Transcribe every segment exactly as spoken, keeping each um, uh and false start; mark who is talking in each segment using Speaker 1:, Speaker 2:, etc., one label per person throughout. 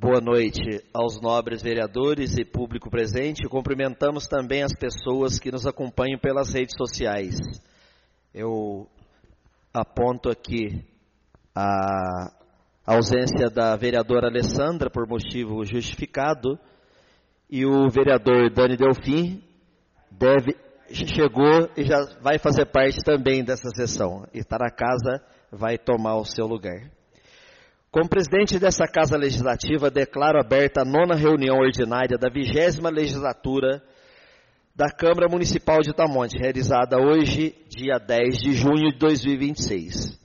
Speaker 1: boa noite aos nobres vereadores e público presente. Cumprimentamos também as pessoas que nos acompanham pelas redes sociais. Eu aponto aqui a ausência da vereadora Alessandra por motivo justificado e o vereador Dani Delfim deve, chegou e já vai fazer parte também dessa sessão. E está na casa, vai tomar o seu lugar. Como presidente dessa Casa Legislativa, declaro aberta a nona reunião ordinária da vigésima legislatura da Câmara Municipal de Itamonte, realizada hoje, dia dez de junho de dois mil e vinte e seis.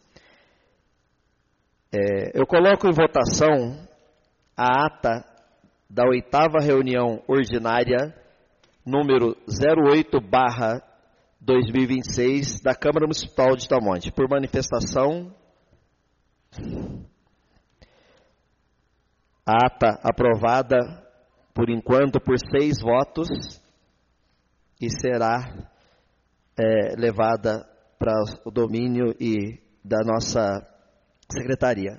Speaker 1: É, eu coloco em votação a ata da oitava reunião ordinária, número zero oito barra dois mil e vinte e seis, da Câmara Municipal de Itamonte, por manifestação. A ata aprovada, por enquanto, por seis votos e será é, levada para o domínio e da nossa secretaria.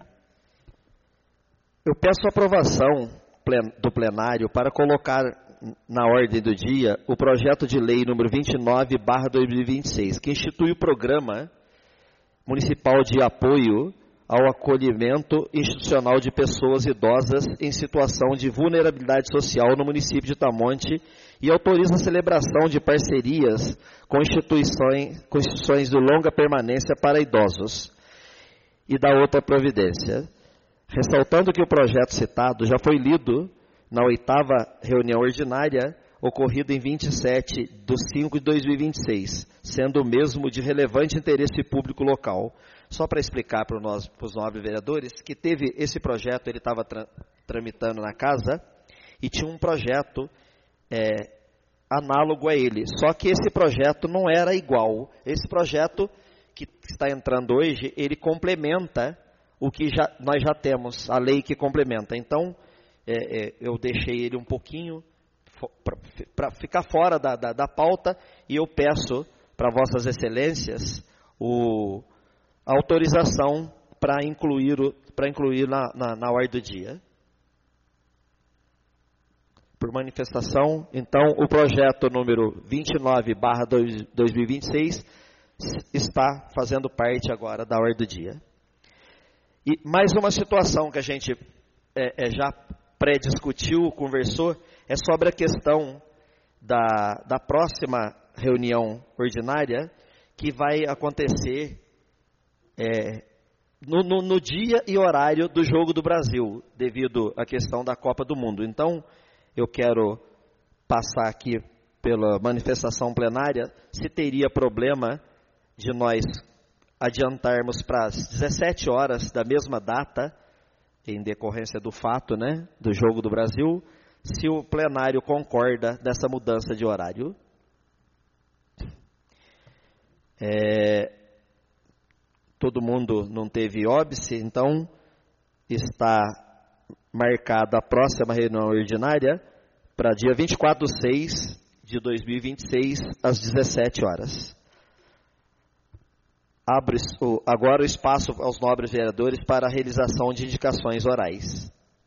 Speaker 1: Eu peço a aprovação do plenário para colocar na ordem do dia o projeto de lei número vinte e nove barra dois mil e vinte e seis, que institui o Programa Municipal de Apoio ao acolhimento institucional de pessoas idosas em situação de vulnerabilidade social no município de Itamonte e autoriza a celebração de parcerias com instituições, com instituições de longa permanência para idosos e da outra providência. Ressaltando que o projeto citado já foi lido na oitava reunião ordinária, ocorrida em vinte e sete de cinco de dois mil e vinte e seis, sendo o mesmo de relevante interesse público local. Só para explicar para os nobres vereadores que teve esse projeto, ele estava tra tramitando na casa e tinha um projeto é, análogo a ele. Só que esse projeto não era igual. Esse projeto que está entrando hoje, ele complementa o que já, nós já temos, a lei que complementa. Então, é, é, eu deixei ele um pouquinho para ficar fora da, da, da pauta e eu peço para vossas excelências o... autorização para incluir, para incluir na, na, na ordem do dia. Por manifestação, então, o projeto número vinte e nove barra dois mil e vinte e seis está fazendo parte agora da ordem do dia. E mais uma situação que a gente é, é, já pré-discutiu, conversou, é sobre a questão da, da próxima reunião ordinária que vai acontecer É, no, no, no dia e horário do Jogo do Brasil, devido à questão da Copa do Mundo. Então, eu quero passar aqui pela manifestação plenária se teria problema de nós adiantarmos para as dezessete horas da mesma data, em decorrência do fato, né, do Jogo do Brasil, se o plenário concorda dessa mudança de horário. É... Todo mundo não teve óbice, então está marcada a próxima reunião ordinária para dia vinte e quatro de seis de dois mil e vinte e seis, às dezessete horas. Abre agora o espaço aos nobres vereadores para a realização de indicações orais.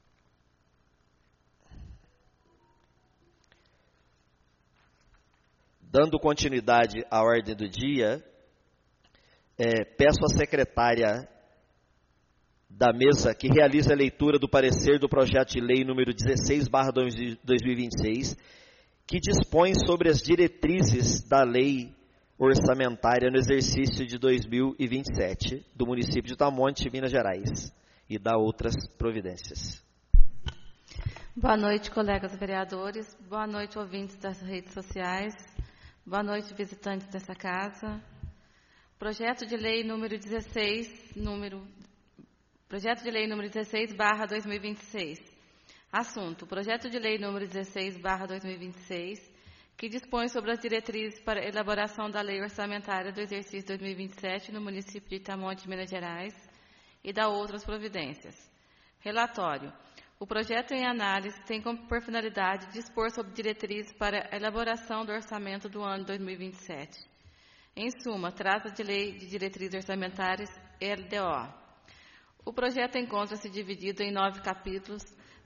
Speaker 1: Dando continuidade à ordem do dia, É, peço à secretária da mesa que realize a leitura do parecer do projeto de lei número dezesseis barra dois mil e vinte e seis, que dispõe sobre as diretrizes da lei orçamentária no exercício de dois mil e vinte e sete do município de Itamonte, Minas Gerais, e da outras providências.
Speaker 2: Boa noite, colegas vereadores. Boa noite, ouvintes das redes sociais. Boa noite, visitantes dessa casa. Projeto de lei número dezesseis, número, projeto de lei número dezesseis barra dois mil e vinte e seis. Assunto: projeto de lei número dezesseis barra dois mil e vinte e seis, que dispõe sobre as diretrizes para a elaboração da lei orçamentária do exercício dois mil e vinte e sete no município de Itamonte, Minas Gerais, e da outras providências. Relatório: o projeto em análise tem como por finalidade dispor sobre diretrizes para a elaboração do orçamento do ano dois mil e vinte e sete. Em suma, trata de lei de diretrizes orçamentárias, L D O. O projeto encontra-se dividido em nove capítulos,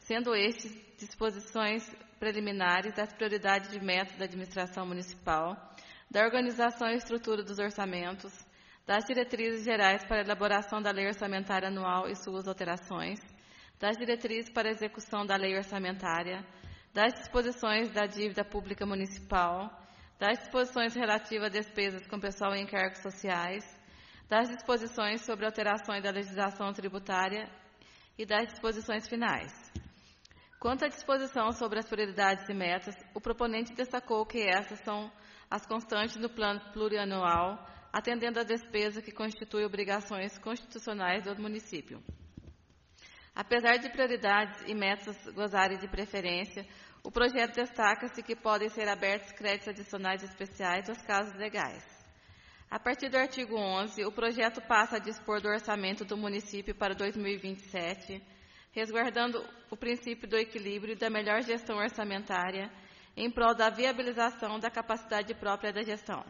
Speaker 2: sendo estes disposições preliminares das prioridades de metas da administração municipal, da organização e estrutura dos orçamentos, das diretrizes gerais para a elaboração da lei orçamentária anual e suas alterações, das diretrizes para a execução da lei orçamentária, das disposições da dívida pública municipal, das disposições relativas a despesas com pessoal e encargos sociais, das disposições sobre alterações da legislação tributária e das disposições finais. Quanto à disposição sobre as prioridades e metas, o proponente destacou que essas são as constantes no plano plurianual, atendendo à despesa que constitui obrigações constitucionais do município. Apesar de prioridades e metas gozarem de preferência, o projeto destaca-se que podem ser abertos créditos adicionais especiais aos casos legais. A partir do artigo onze, o projeto passa a dispor do orçamento do município para dois mil e vinte e sete, resguardando o princípio do equilíbrio e da melhor gestão orçamentária em prol da viabilização da capacidade própria da gestão.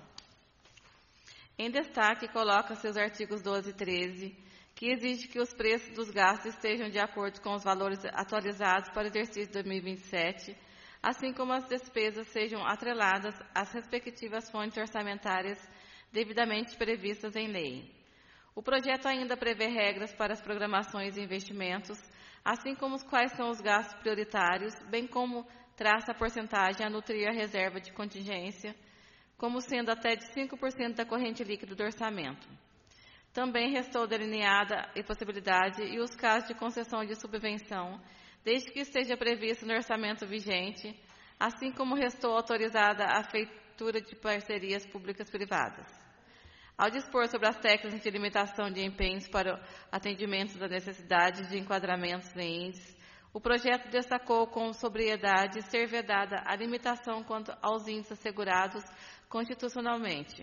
Speaker 2: Em destaque, coloca-se os artigos doze e treze, que exige que os preços dos gastos estejam de acordo com os valores atualizados para o exercício dois mil e vinte e sete, assim como as despesas sejam atreladas às respectivas fontes orçamentárias devidamente previstas em lei. O projeto ainda prevê regras para as programações e investimentos, assim como os quais são os gastos prioritários, bem como traça a porcentagem a nutrir a reserva de contingência, como sendo até de cinco por cento da corrente líquida do orçamento. Também restou delineada a possibilidade e os casos de concessão de subvenção, desde que esteja previsto no orçamento vigente, assim como restou autorizada a feitura de parcerias públicas-privadas. Ao dispor sobre as técnicas de limitação de empenhos para o atendimento das necessidades de enquadramentos em índices, o projeto destacou com sobriedade ser vedada a limitação quanto aos índices assegurados constitucionalmente.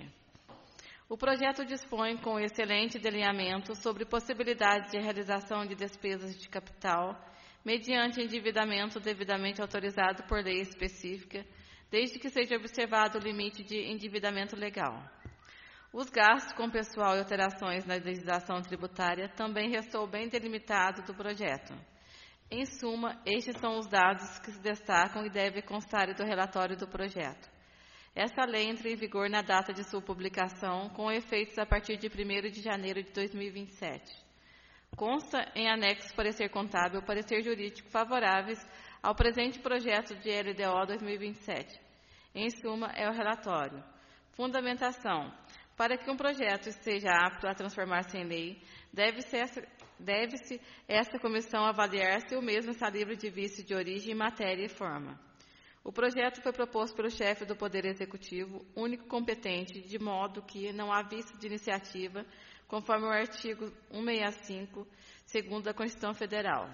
Speaker 2: O projeto dispõe com excelente delineamento sobre possibilidades de realização de despesas de capital mediante endividamento devidamente autorizado por lei específica, desde que seja observado o limite de endividamento legal. Os gastos com pessoal e alterações na legislação tributária também restou bem delimitado do projeto. Em suma, estes são os dados que se destacam e devem constar do relatório do projeto. Essa lei entra em vigor na data de sua publicação, com efeitos a partir de primeiro de janeiro de dois mil e vinte e sete. Consta em anexo parecer contábil e parecer jurídico favoráveis ao presente projeto de L D O dois mil e vinte e sete. Em suma, é o relatório. Fundamentação. Para que um projeto esteja apto a transformar-se em lei, deve-se essa, deve-se essa comissão avaliar se o mesmo está livre de vício de origem, matéria e forma. O projeto foi proposto pelo chefe do Poder Executivo, único competente, de modo que não há vício de iniciativa, conforme o artigo cento e sessenta e cinco, segundo a Constituição Federal.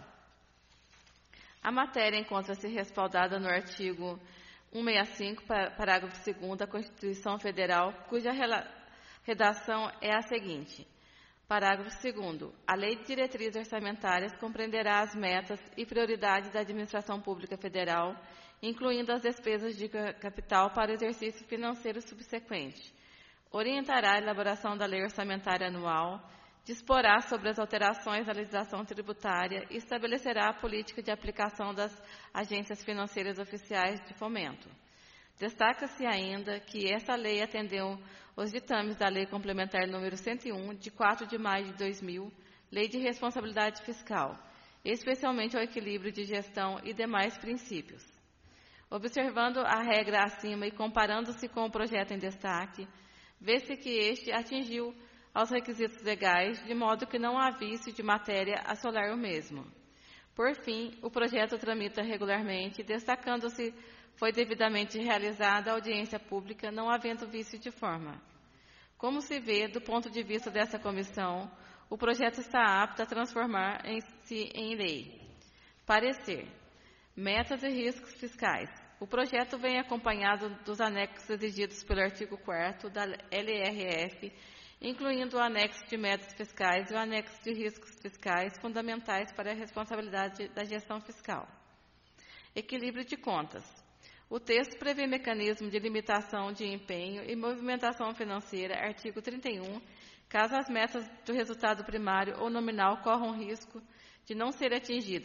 Speaker 2: A matéria encontra-se respaldada no artigo cento e sessenta e cinco, parágrafo segundo da Constituição Federal, cuja redação é a seguinte. Parágrafo segundo. A Lei de Diretrizes Orçamentárias compreenderá as metas e prioridades da Administração Pública Federal, incluindo as despesas de capital para o exercício financeiro subsequente. Orientará a elaboração da Lei Orçamentária Anual, disporá sobre as alterações da legislação tributária e estabelecerá a política de aplicação das agências financeiras oficiais de fomento. Destaca-se ainda que essa lei atendeu os ditames da Lei Complementar número cento e um, de quatro de maio de dois mil, Lei de Responsabilidade Fiscal, especialmente ao equilíbrio de gestão e demais princípios. Observando a regra acima e comparando-se com o projeto em destaque, vê-se que este atingiu aos requisitos legais, de modo que não há vício de matéria a assolar o mesmo. Por fim, o projeto tramita regularmente, destacando-se foi devidamente realizada a audiência pública, não havendo vício de forma. Como se vê, do ponto de vista dessa comissão, o projeto está apto a transformar-se em lei. Parecer. Metas e riscos fiscais. O projeto vem acompanhado dos anexos exigidos pelo artigo quarto da L R F, incluindo o anexo de metas fiscais e o anexo de riscos fiscais fundamentais para a responsabilidade da gestão fiscal. Equilíbrio de contas. O texto prevê mecanismo de limitação de empenho e movimentação financeira, artigo trinta e um, caso as metas do resultado primário ou nominal corram risco de não serem atingidas,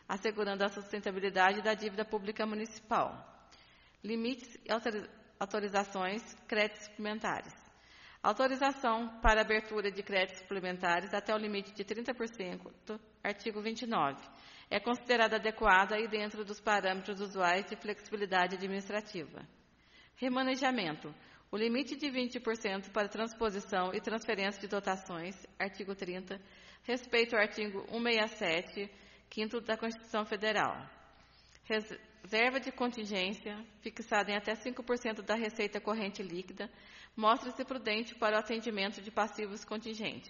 Speaker 2: assegurando a sustentabilidade da dívida pública municipal. Limites e autorizações, créditos suplementares. Autorização para abertura de créditos suplementares até o limite de trinta por cento, artigo vinte e nove. É considerada adequada e dentro dos parâmetros usuais de flexibilidade administrativa. Remanejamento. O limite de vinte por cento para transposição e transferência de dotações, artigo trinta, respeita o artigo cento e sessenta e sete, quinto da Constituição Federal. Reserva de contingência, fixada em até cinco por cento da receita corrente líquida, mostra-se prudente para o atendimento de passivos contingentes.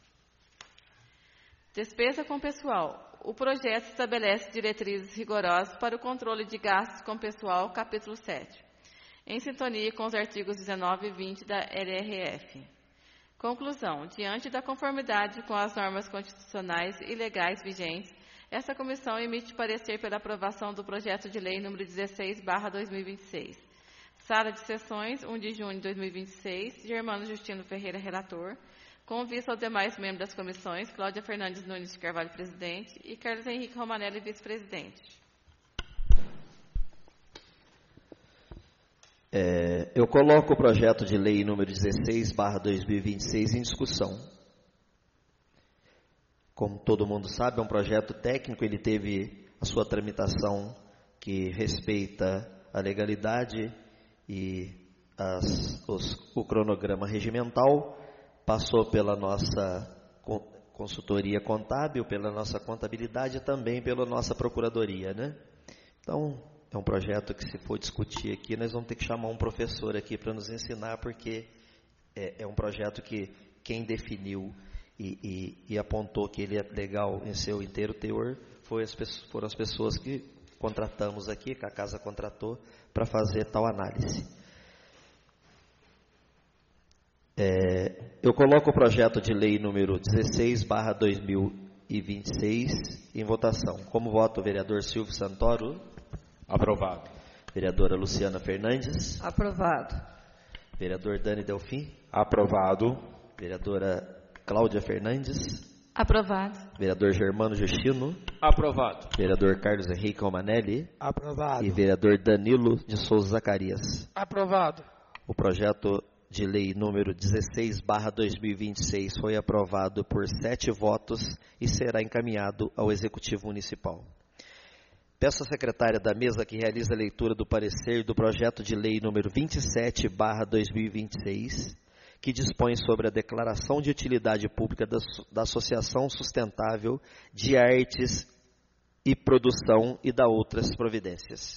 Speaker 2: Despesa com pessoal. O projeto estabelece diretrizes rigorosas para o controle de gastos com pessoal, capítulo sete, em sintonia com os artigos dezenove e vinte da L R F. Conclusão. Diante da conformidade com as normas constitucionais e legais vigentes, esta comissão emite parecer pela aprovação do projeto de lei número dezesseis barra dois mil e vinte e seis. Sala de sessões, um de junho de dois mil e vinte e seis, Germano Justino Ferreira, relator, com vista aos demais membros das comissões, Cláudia Fernandes Nunes de Carvalho, presidente, e Carlos Henrique Romanelli, vice-presidente.
Speaker 1: É, eu coloco o projeto de lei número dezesseis barra dois mil e vinte e seis em discussão. Como todo mundo sabe, é um projeto técnico, ele teve a sua tramitação que respeita a legalidade e as, os, o cronograma regimental, passou pela nossa consultoria contábil, pela nossa contabilidade e também pela nossa procuradoria, né? Então, é um projeto que, se for discutir aqui, nós vamos ter que chamar um professor aqui para nos ensinar, porque é, é um projeto que quem definiu e, e, e apontou que ele é legal em seu inteiro teor foi as, foram as pessoas que contratamos aqui, que a casa contratou, para fazer tal análise. É, eu coloco o projeto de lei número dezesseis barra dois mil e vinte e seis em votação. Como voto o vereador Silvio Santoro?
Speaker 3: Aprovado.
Speaker 1: Vereadora Luciana Fernandes?
Speaker 4: Aprovado.
Speaker 1: Vereador Dani Delfim?
Speaker 3: Aprovado.
Speaker 1: Vereadora Cláudia Fernandes?
Speaker 2: Aprovado.
Speaker 1: Vereador Germano Justino?
Speaker 3: Aprovado.
Speaker 1: Vereador Carlos Henrique Romanelli?
Speaker 3: Aprovado.
Speaker 1: E vereador Danilo de Souza Zacarias?
Speaker 3: Aprovado.
Speaker 1: O projeto de lei número dezesseis barra dois mil e vinte e seis foi aprovado por sete votos e será encaminhado ao Executivo Municipal. Peço à secretária da mesa que realize a leitura do parecer do projeto de lei número vinte e sete barra dois mil e vinte e seis, que dispõe sobre a declaração de utilidade pública da, da Associação Sustentável de Artes e Produção e da outras providências.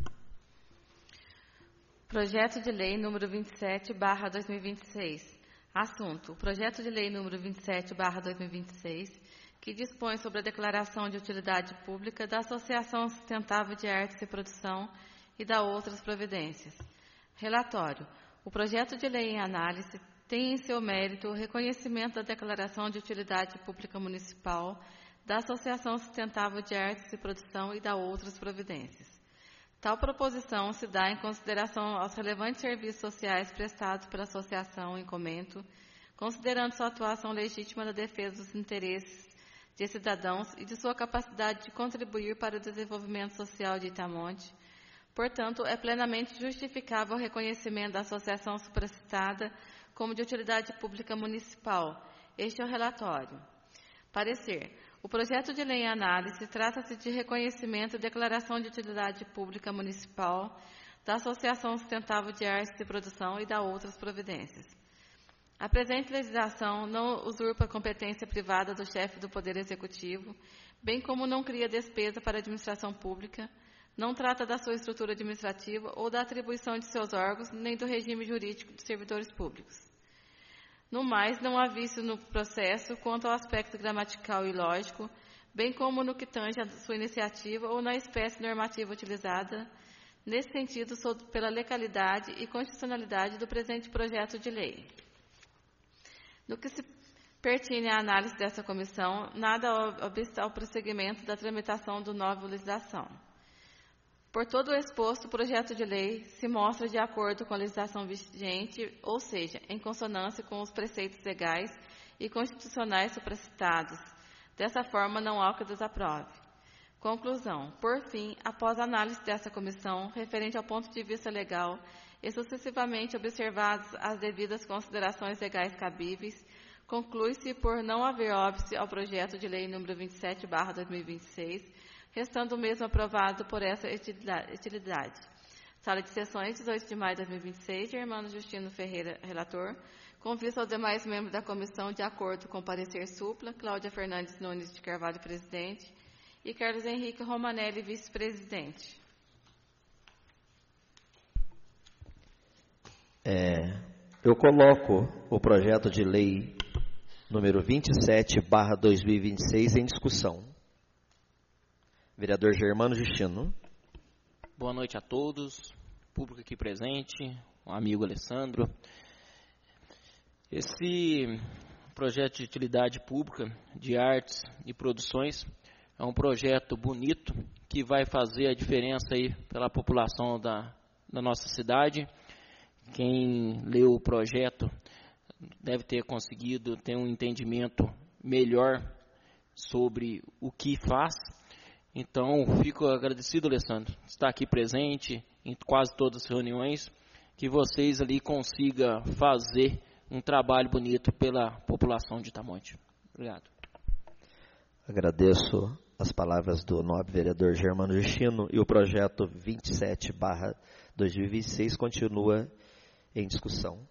Speaker 2: Projeto de lei número vinte e sete barra dois mil e vinte e seis. Assunto. Projeto de lei número vinte e sete barra dois mil e vinte e seis, que dispõe sobre a declaração de utilidade pública da Associação Sustentável de Artes e Produção e da outras providências. Relatório. O projeto de lei em análise tem em seu mérito o reconhecimento da declaração de utilidade pública municipal da Associação Sustentável de Artes e Produção e da outras providências. Tal proposição se dá em consideração aos relevantes serviços sociais prestados pela associação em comento, considerando sua atuação legítima na defesa dos interesses de cidadãos e de sua capacidade de contribuir para o desenvolvimento social de Itamonte. Portanto, é plenamente justificável o reconhecimento da associação supracitada como de utilidade pública municipal. Este é o relatório. Parecer. O projeto de lei em análise trata-se de reconhecimento e declaração de utilidade pública municipal da Associação Sustentável de Artes e Produção e da outras providências. A presente legislação não usurpa a competência privada do chefe do Poder Executivo, bem como não cria despesa para a administração pública, não trata da sua estrutura administrativa ou da atribuição de seus órgãos, nem do regime jurídico dos servidores públicos. No mais, não há vício no processo quanto ao aspecto gramatical e lógico, bem como no que tange a sua iniciativa ou na espécie normativa utilizada. Nesse sentido, sou pela legalidade e constitucionalidade do presente projeto de lei. No que se pertine à análise dessa comissão, nada obsta ao prosseguimento da tramitação do nova legislação. Por todo o exposto, o projeto de lei se mostra de acordo com a legislação vigente, ou seja, em consonância com os preceitos legais e constitucionais supracitados. Dessa forma, não há o que desaprove. Conclusão. Por fim, após a análise dessa comissão, referente ao ponto de vista legal, e sucessivamente observadas as devidas considerações legais cabíveis, conclui-se por não haver óbice ao projeto de lei número vinte e sete barra dois mil e vinte e seis, restando o mesmo aprovado por essa utilidade. Sala de sessões, dezoito de maio de dois mil e vinte e seis, Germano Justino Ferreira, relator. Com vista aos demais membros da comissão, de acordo com o parecer supla, Cláudia Fernandes Nunes de Carvalho, presidente, e Carlos Henrique Romanelli, vice-presidente.
Speaker 1: É, eu coloco o projeto de lei número vinte e sete barra dois mil e vinte e seis em discussão. Vereador Germano Justino.
Speaker 4: Boa noite a todos, público aqui presente, o amigo Alessandro. Esse projeto de utilidade pública de artes e produções é um projeto bonito que vai fazer a diferença aí pela população da, da nossa cidade. Quem leu o projeto deve ter conseguido ter um entendimento melhor sobre o que faz. Então, fico agradecido, Alessandro, de estar aqui presente em quase todas as reuniões, que vocês ali consigam fazer um trabalho bonito pela população de Itamonte. Obrigado.
Speaker 1: Agradeço as palavras do nobre vereador Germano Justino, e o projeto vinte e sete barra dois mil e vinte e seis continua em discussão.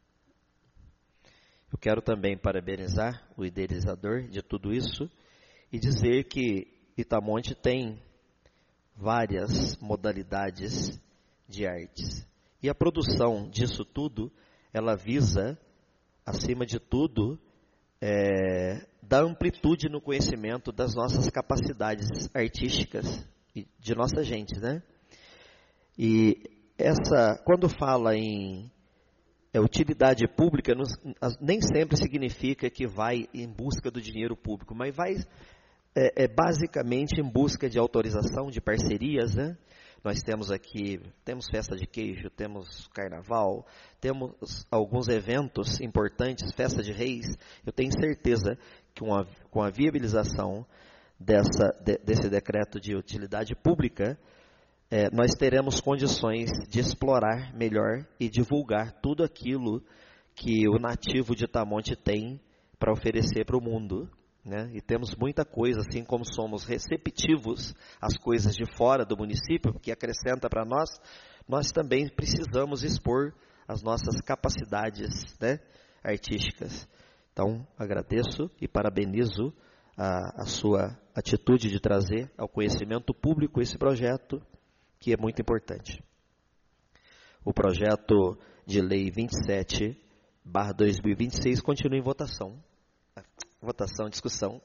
Speaker 1: Eu quero também parabenizar o idealizador de tudo isso e dizer que Itamonte tem várias modalidades de artes. E a produção disso tudo, ela visa, acima de tudo, é, dar amplitude no conhecimento das nossas capacidades artísticas e de nossa gente, né? E essa, quando fala em é, utilidade pública, não, nem sempre significa que vai em busca do dinheiro público, mas vai é, é basicamente em busca de autorização, de parcerias, né? Nós temos aqui, temos festa de queijo, temos carnaval, temos alguns eventos importantes, festa de reis. Eu tenho certeza que uma, com a viabilização dessa, de, desse decreto de utilidade pública, é, nós teremos condições de explorar melhor e divulgar tudo aquilo que o nativo de Itamonte tem para oferecer para o mundo. Né? E temos muita coisa, assim como somos receptivos às coisas de fora do município, que acrescenta para nós, nós também precisamos expor as nossas capacidades, né, artísticas. Então, agradeço e parabenizo a, a sua atitude de trazer ao conhecimento público esse projeto, que é muito importante. O projeto de lei vinte e sete barra dois mil e vinte e seis continua em votação. Votação, discussão.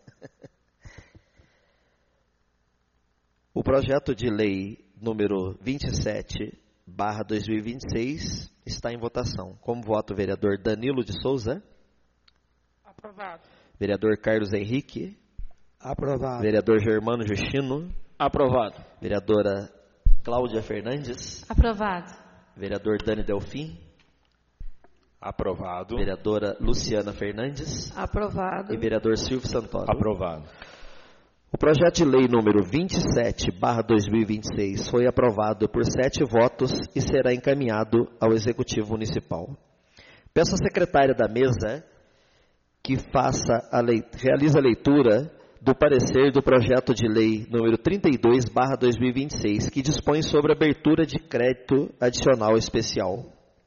Speaker 1: O projeto de lei número vinte e sete barra dois mil e vinte e seis está em votação. Como voto o vereador Danilo de Souza?
Speaker 3: Aprovado.
Speaker 1: Vereador Carlos Henrique?
Speaker 3: Aprovado.
Speaker 1: Vereador Germano Justino?
Speaker 4: Aprovado.
Speaker 1: Vereadora Cláudia Fernandes?
Speaker 2: Aprovado.
Speaker 1: Vereador Dani Delfim?
Speaker 3: Aprovado.
Speaker 1: Vereadora Luciana Fernandes?
Speaker 2: Aprovado.
Speaker 1: E vereador Silvio Santoro?
Speaker 3: Aprovado.
Speaker 1: O projeto de lei número vinte e sete barra dois mil e vinte e seis foi aprovado por sete votos e será encaminhado ao Executivo Municipal. Peço à secretária da mesa que faça a lei, realize a leitura do parecer do projeto de lei número trinta e dois barra dois mil e vinte e seis, que dispõe sobre abertura de crédito adicional especial.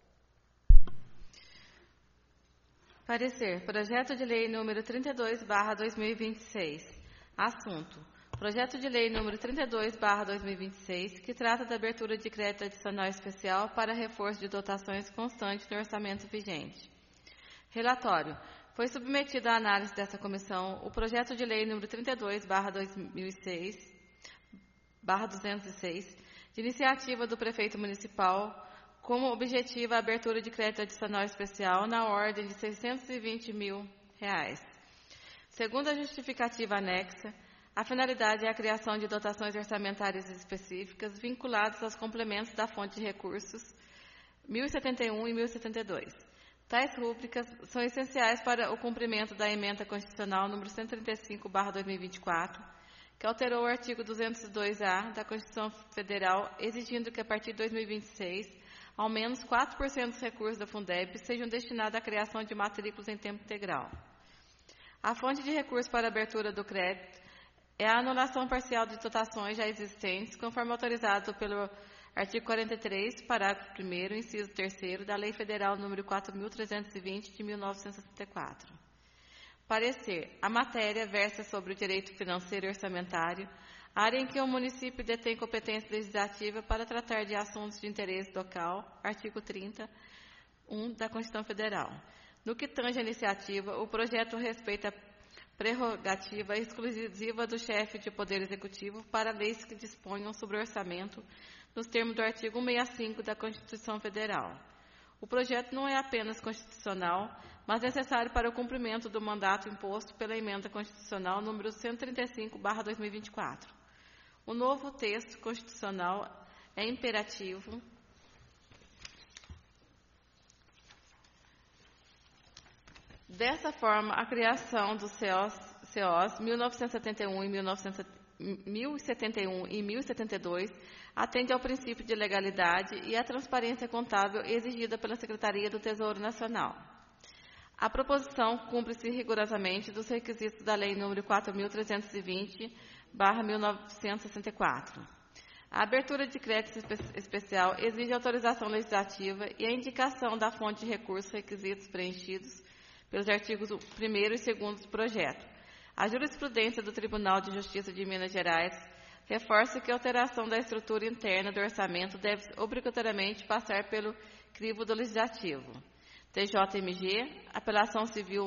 Speaker 2: Parecer. Projeto de lei número trinta e dois barra dois mil e vinte e seis. Assunto. Projeto de lei número trinta e dois barra dois mil e vinte e seis, que trata da abertura de crédito adicional especial para reforço de dotações constantes no orçamento vigente. Relatório. Foi submetido à análise dessa comissão o projeto de lei número trinta e dois barra dois mil e seis, barra duzentos e seis, de iniciativa do prefeito municipal, como objetivo a abertura de crédito adicional especial na ordem de seiscentos e vinte mil reais. Segundo a justificativa anexa, a finalidade é a criação de dotações orçamentárias específicas vinculadas aos complementos da fonte de recursos mil e setenta e um e mil e setenta e dois. Tais rúbricas são essenciais para o cumprimento da emenda constitucional número cento e trinta e cinco barra dois mil e vinte e quatro, que alterou o artigo duzentos e dois A da Constituição Federal, exigindo que, a partir de dois mil e vinte e seis, ao menos quatro por cento dos recursos da Fundeb sejam destinados à criação de matrículas em tempo integral. A fonte de recursos para a abertura do crédito é a anulação parcial de dotações já existentes, conforme autorizado pelo artigo quarenta e três, parágrafo primeiro, inciso terceiro, da Lei Federal número quatro mil trezentos e vinte, de mil novecentos e sessenta e quatro. Parecer. A matéria versa sobre o direito financeiro e orçamentário, área em que o município detém competência legislativa para tratar de assuntos de interesse local, artigo trinta, um da Constituição Federal. No que tange à iniciativa, o projeto respeita a prerrogativa exclusiva do chefe de Poder Executivo para leis que disponham sobre o orçamento, nos termos do artigo cento e sessenta e cinco da Constituição Federal. O projeto não é apenas constitucional, mas necessário para o cumprimento do mandato imposto pela Emenda Constitucional número cento e trinta e cinco barra dois mil e vinte e quatro. O novo texto constitucional é imperativo Dessa forma, a criação dos C Os, C Os mil novecentos e setenta e um e mil e setenta e um e mil e setenta e dois atende ao princípio de legalidade e à transparência contábil exigida pela Secretaria do Tesouro Nacional. A proposição cumpre-se rigorosamente dos requisitos da Lei nº quatro mil trezentos e vinte barra mil novecentos e sessenta e quatro. A abertura de crédito espe- especial exige autorização legislativa e a indicação da fonte de recursos requisitos preenchidos pelos artigos primeiro e segundo do projeto. A jurisprudência do Tribunal de Justiça de Minas Gerais reforça que a alteração da estrutura interna do orçamento deve obrigatoriamente passar pelo crivo do Legislativo. T J M G, Apelação Civil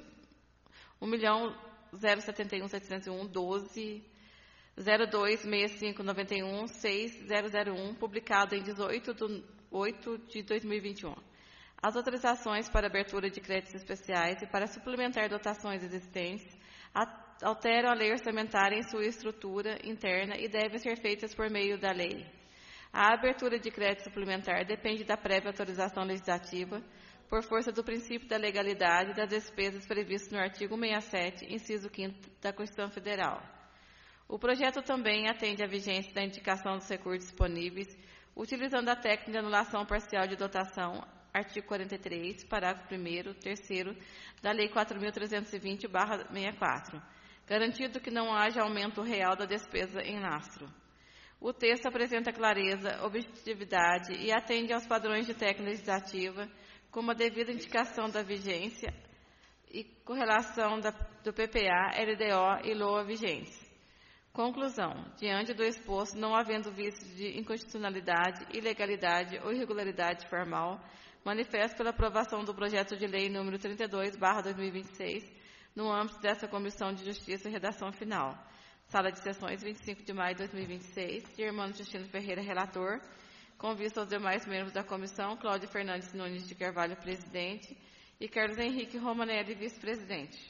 Speaker 2: um milhão setenta e um mil setecentos e um, doze, zero dois seis cinco nove um, seis zero zero um, publicado em dezoito de oito de dois mil e vinte e um. As autorizações para abertura de créditos especiais e para suplementar dotações existentes alteram a lei orçamentária em sua estrutura interna e devem ser feitas por meio da lei. A abertura de crédito suplementar depende da prévia autorização legislativa, por força do princípio da legalidade das despesas previstas no artigo cento e sessenta e sete, inciso quinto da Constituição Federal. O projeto também atende à vigência da indicação dos recursos disponíveis, utilizando a técnica de anulação parcial de dotação, artigo quarenta e três, parágrafo primeiro, terceiro, da Lei quatro mil trezentos e vinte barra sessenta e quatro, garantido que não haja aumento real da despesa em lastro. O texto apresenta clareza, objetividade e atende aos padrões de técnica legislativa, como a devida indicação da vigência e correlação da, do P P A, L D O e L O A vigentes. Conclusão. Diante do exposto, não havendo vícios de inconstitucionalidade, ilegalidade ou irregularidade formal, manifesto pela aprovação do projeto de lei número trinta e dois barra dois mil e vinte e seis, no âmbito dessa Comissão de Justiça e Redação Final. Sala de Sessões, vinte e cinco de maio de dois mil e vinte e seis, de Irmão Justino Ferreira, relator, com vista aos demais membros da comissão, Cláudio Fernandes Nunes de Carvalho, presidente, e Carlos Henrique Romanelli, vice-presidente.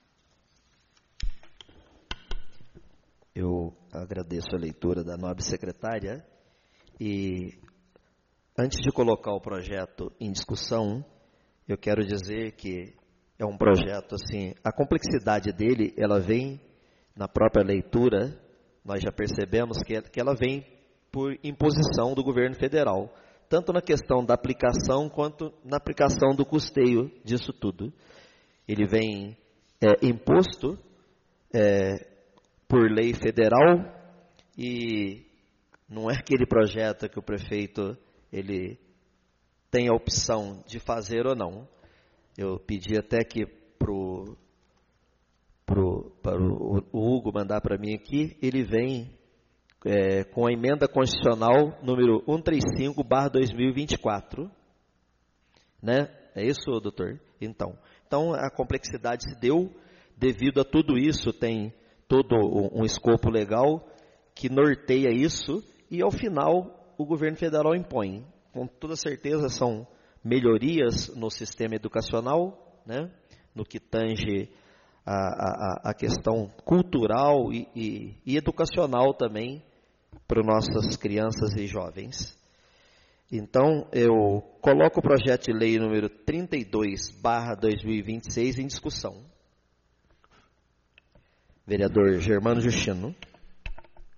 Speaker 1: Eu agradeço a leitura da nobre secretária e, antes de colocar o projeto em discussão, eu quero dizer que é um projeto, assim, a complexidade dele, ela vem na própria leitura, nós já percebemos que, que ela vem por imposição do governo federal, tanto na questão da aplicação quanto na aplicação do custeio disso tudo. Ele vem é, imposto é, por lei federal e não é aquele projeto que o prefeito ele tem a opção de fazer ou não. Eu pedi até que pro, pro, para o, o Hugo mandar para mim aqui, ele vem é, com a emenda constitucional número cento e trinta e cinco barra dois mil e vinte e quatro. Né? É isso, doutor? Então, então, a complexidade se deu devido a tudo isso, tem todo um escopo legal que norteia isso e, ao final, o governo federal impõe. Com toda certeza, são melhorias no sistema educacional, né? No que tange a, a, a questão cultural e, e, e educacional também para nossas crianças e jovens. Então, eu coloco o projeto de lei número trinta e dois barra dois mil e vinte e seis em discussão. Vereador Germano Justino.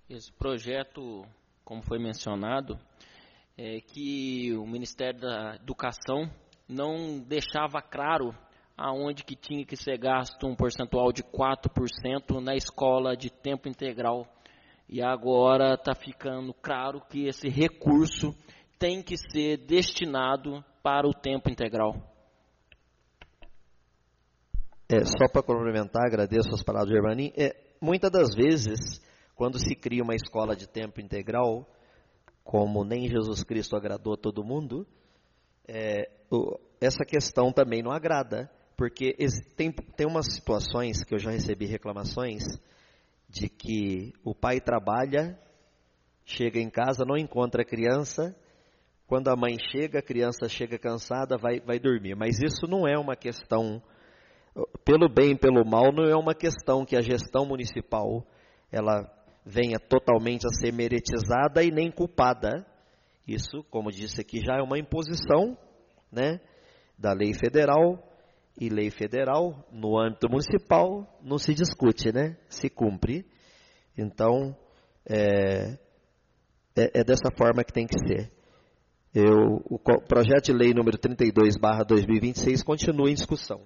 Speaker 4: Esse projeto, como foi mencionado, é que o Ministério da Educação não deixava claro aonde que tinha que ser gasto um percentual de quatro por cento na escola de tempo integral. E agora está ficando claro que esse recurso tem que ser destinado para o tempo integral.
Speaker 1: É, só para complementar, agradeço as palavras do Germaninho. É, muitas das vezes, quando se cria uma escola de tempo integral, como nem Jesus Cristo agradou a todo mundo, é, o, essa questão também não agrada, porque tem, tem umas situações que eu já recebi reclamações de que o pai trabalha, chega em casa, não encontra a criança, quando a mãe chega, a criança chega cansada, vai, vai dormir. Mas isso não é uma questão, pelo bem e pelo mal, não é uma questão que a gestão municipal ela venha totalmente a ser meretizada e nem culpada. Isso, como disse aqui, já é uma imposição, né, da lei federal, e lei federal, no âmbito municipal, não se discute, né, se cumpre. Então, é, é, é dessa forma que tem que ser. Eu, o projeto de lei número trinta e dois barra dois mil e vinte e seis continua em discussão.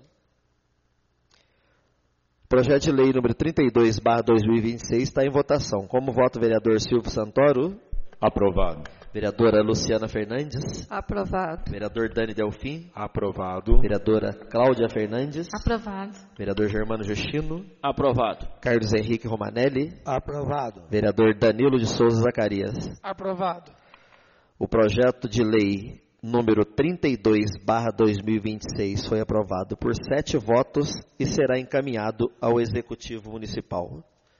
Speaker 1: Projeto de lei número trinta e dois barra dois mil e vinte e seis está em votação. Como voto o vereador Silvio Santoro?
Speaker 5: Aprovado.
Speaker 1: Vereadora Luciana Fernandes?
Speaker 3: Aprovado.
Speaker 1: Vereador Dani Delfim?
Speaker 5: Aprovado.
Speaker 1: Vereadora Cláudia Fernandes?
Speaker 2: Aprovado.
Speaker 1: Vereador Germano Justino?
Speaker 4: Aprovado.
Speaker 1: Carlos Henrique Romanelli?
Speaker 3: Aprovado.
Speaker 1: Vereador Danilo de Souza Zacarias?
Speaker 3: Aprovado.
Speaker 1: O projeto de lei número trinta e dois barra dois mil e vinte e seis foi aprovado por sete votos e será encaminhado ao Executivo Municipal.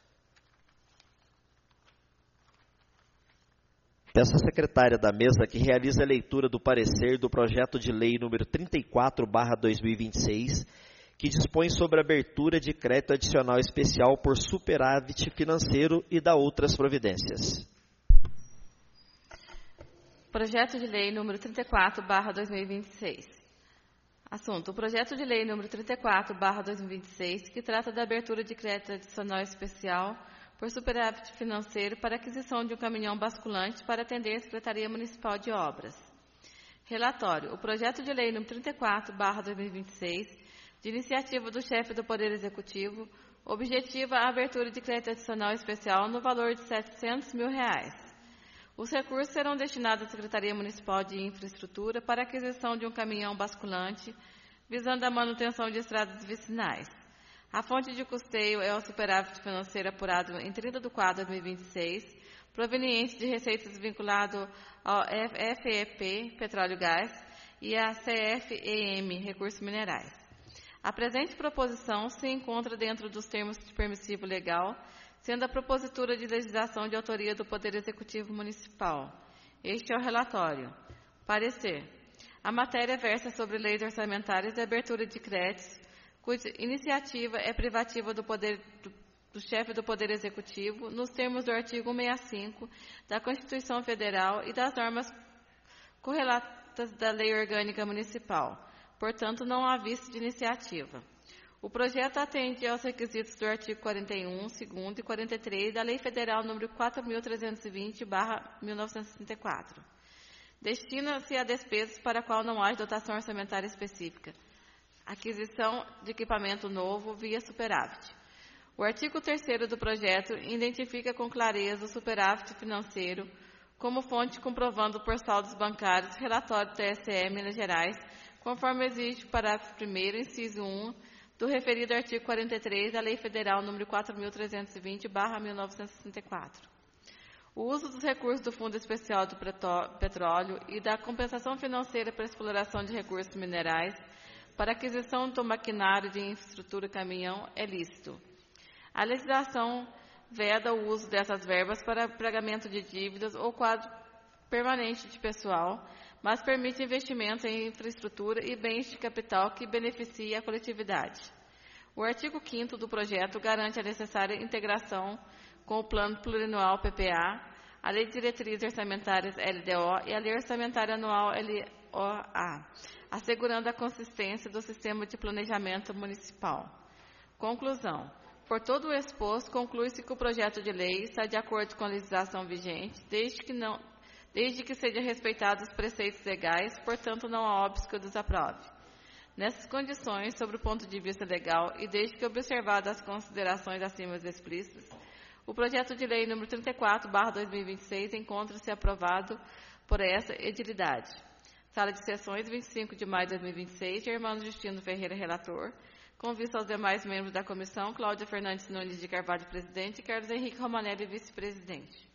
Speaker 1: Peço à secretária da mesa que realize a leitura do parecer do projeto de lei número trinta e quatro barra dois mil e vinte e seis, que dispõe sobre a abertura de crédito adicional especial por superávit financeiro e da outras providências.
Speaker 2: Projeto de lei número trinta e quatro barra dois mil e vinte e seis. Assunto: o projeto de lei número trinta e quatro barra dois mil e vinte e seis, que trata da abertura de crédito adicional especial por superávit financeiro para aquisição de um caminhão basculante para atender a Secretaria Municipal de Obras. Relatório: o projeto de lei número trinta e quatro barra dois mil e vinte e seis, de iniciativa do chefe do Poder Executivo, objetiva a abertura de crédito adicional especial no valor de setecentos mil reais. Os recursos serão destinados à Secretaria Municipal de Infraestrutura para a aquisição de um caminhão basculante, visando a manutenção de estradas vicinais. A fonte de custeio é o superávit financeiro apurado em trinta de quatro de dois mil e vinte e seis, proveniente de receitas vinculado ao F E P, Petróleo e Gás, e à C F E M, Recursos Minerais. A presente proposição se encontra dentro dos termos de permissivo legal, sendo a propositura de legislação de autoria do Poder Executivo Municipal. Este é o relatório. Parecer: a matéria versa sobre leis orçamentárias e abertura de créditos, cuja iniciativa é privativa do, poder, do, do chefe do Poder Executivo, nos termos do artigo cento e sessenta e cinco da Constituição Federal e das normas correlatas da Lei Orgânica Municipal. Portanto, não há visto de iniciativa. O projeto atende aos requisitos do artigo quarenta e um, segundo e quarenta e três da Lei Federal número quatro mil trezentos e vinte barra mil novecentos e sessenta e quatro. Destina-se a despesas para a qual não há dotação orçamentária específica. Aquisição de equipamento novo via superávit. O artigo terceiro do projeto identifica com clareza o superávit financeiro como fonte comprovando por saldos bancários relatório do T S E Minas Gerais, conforme exige o parágrafo primeiro, inciso um, do referido artigo quarenta e três da Lei Federal número quatro mil trezentos e vinte barra mil novecentos e sessenta e quatro. O uso dos recursos do Fundo Especial do Petróleo e da compensação financeira para exploração de recursos minerais para aquisição do maquinário de infraestrutura caminhão é lícito. A legislação veda o uso dessas verbas para pagamento de dívidas ou quadro permanente de pessoal, mas permite investimento em infraestrutura e bens de capital que beneficie a coletividade. O artigo quinto do projeto garante a necessária integração com o Plano Plurianual P P A, a Lei de Diretrizes Orçamentárias L D O e a Lei Orçamentária Anual L O A, assegurando a consistência do sistema de planejamento municipal. Conclusão: Por todo o exposto, conclui-se que o projeto de lei está de acordo com a legislação vigente, desde que, não, desde que sejam respeitados os preceitos legais, portanto, não há óbice que o desaprove. Nessas condições, sobre o ponto de vista legal, e desde que observadas as considerações acima explícitas, o projeto de lei número trinta e quatro barra dois mil e vinte e seis encontra-se aprovado por essa edilidade. Sala de sessões, vinte e cinco de maio de dois mil e vinte e seis, Germano Justino Ferreira, relator. Com vista aos demais membros da comissão, Cláudia Fernandes Nunes de Carvalho, presidente, e Carlos Henrique Romanelli, vice-presidente.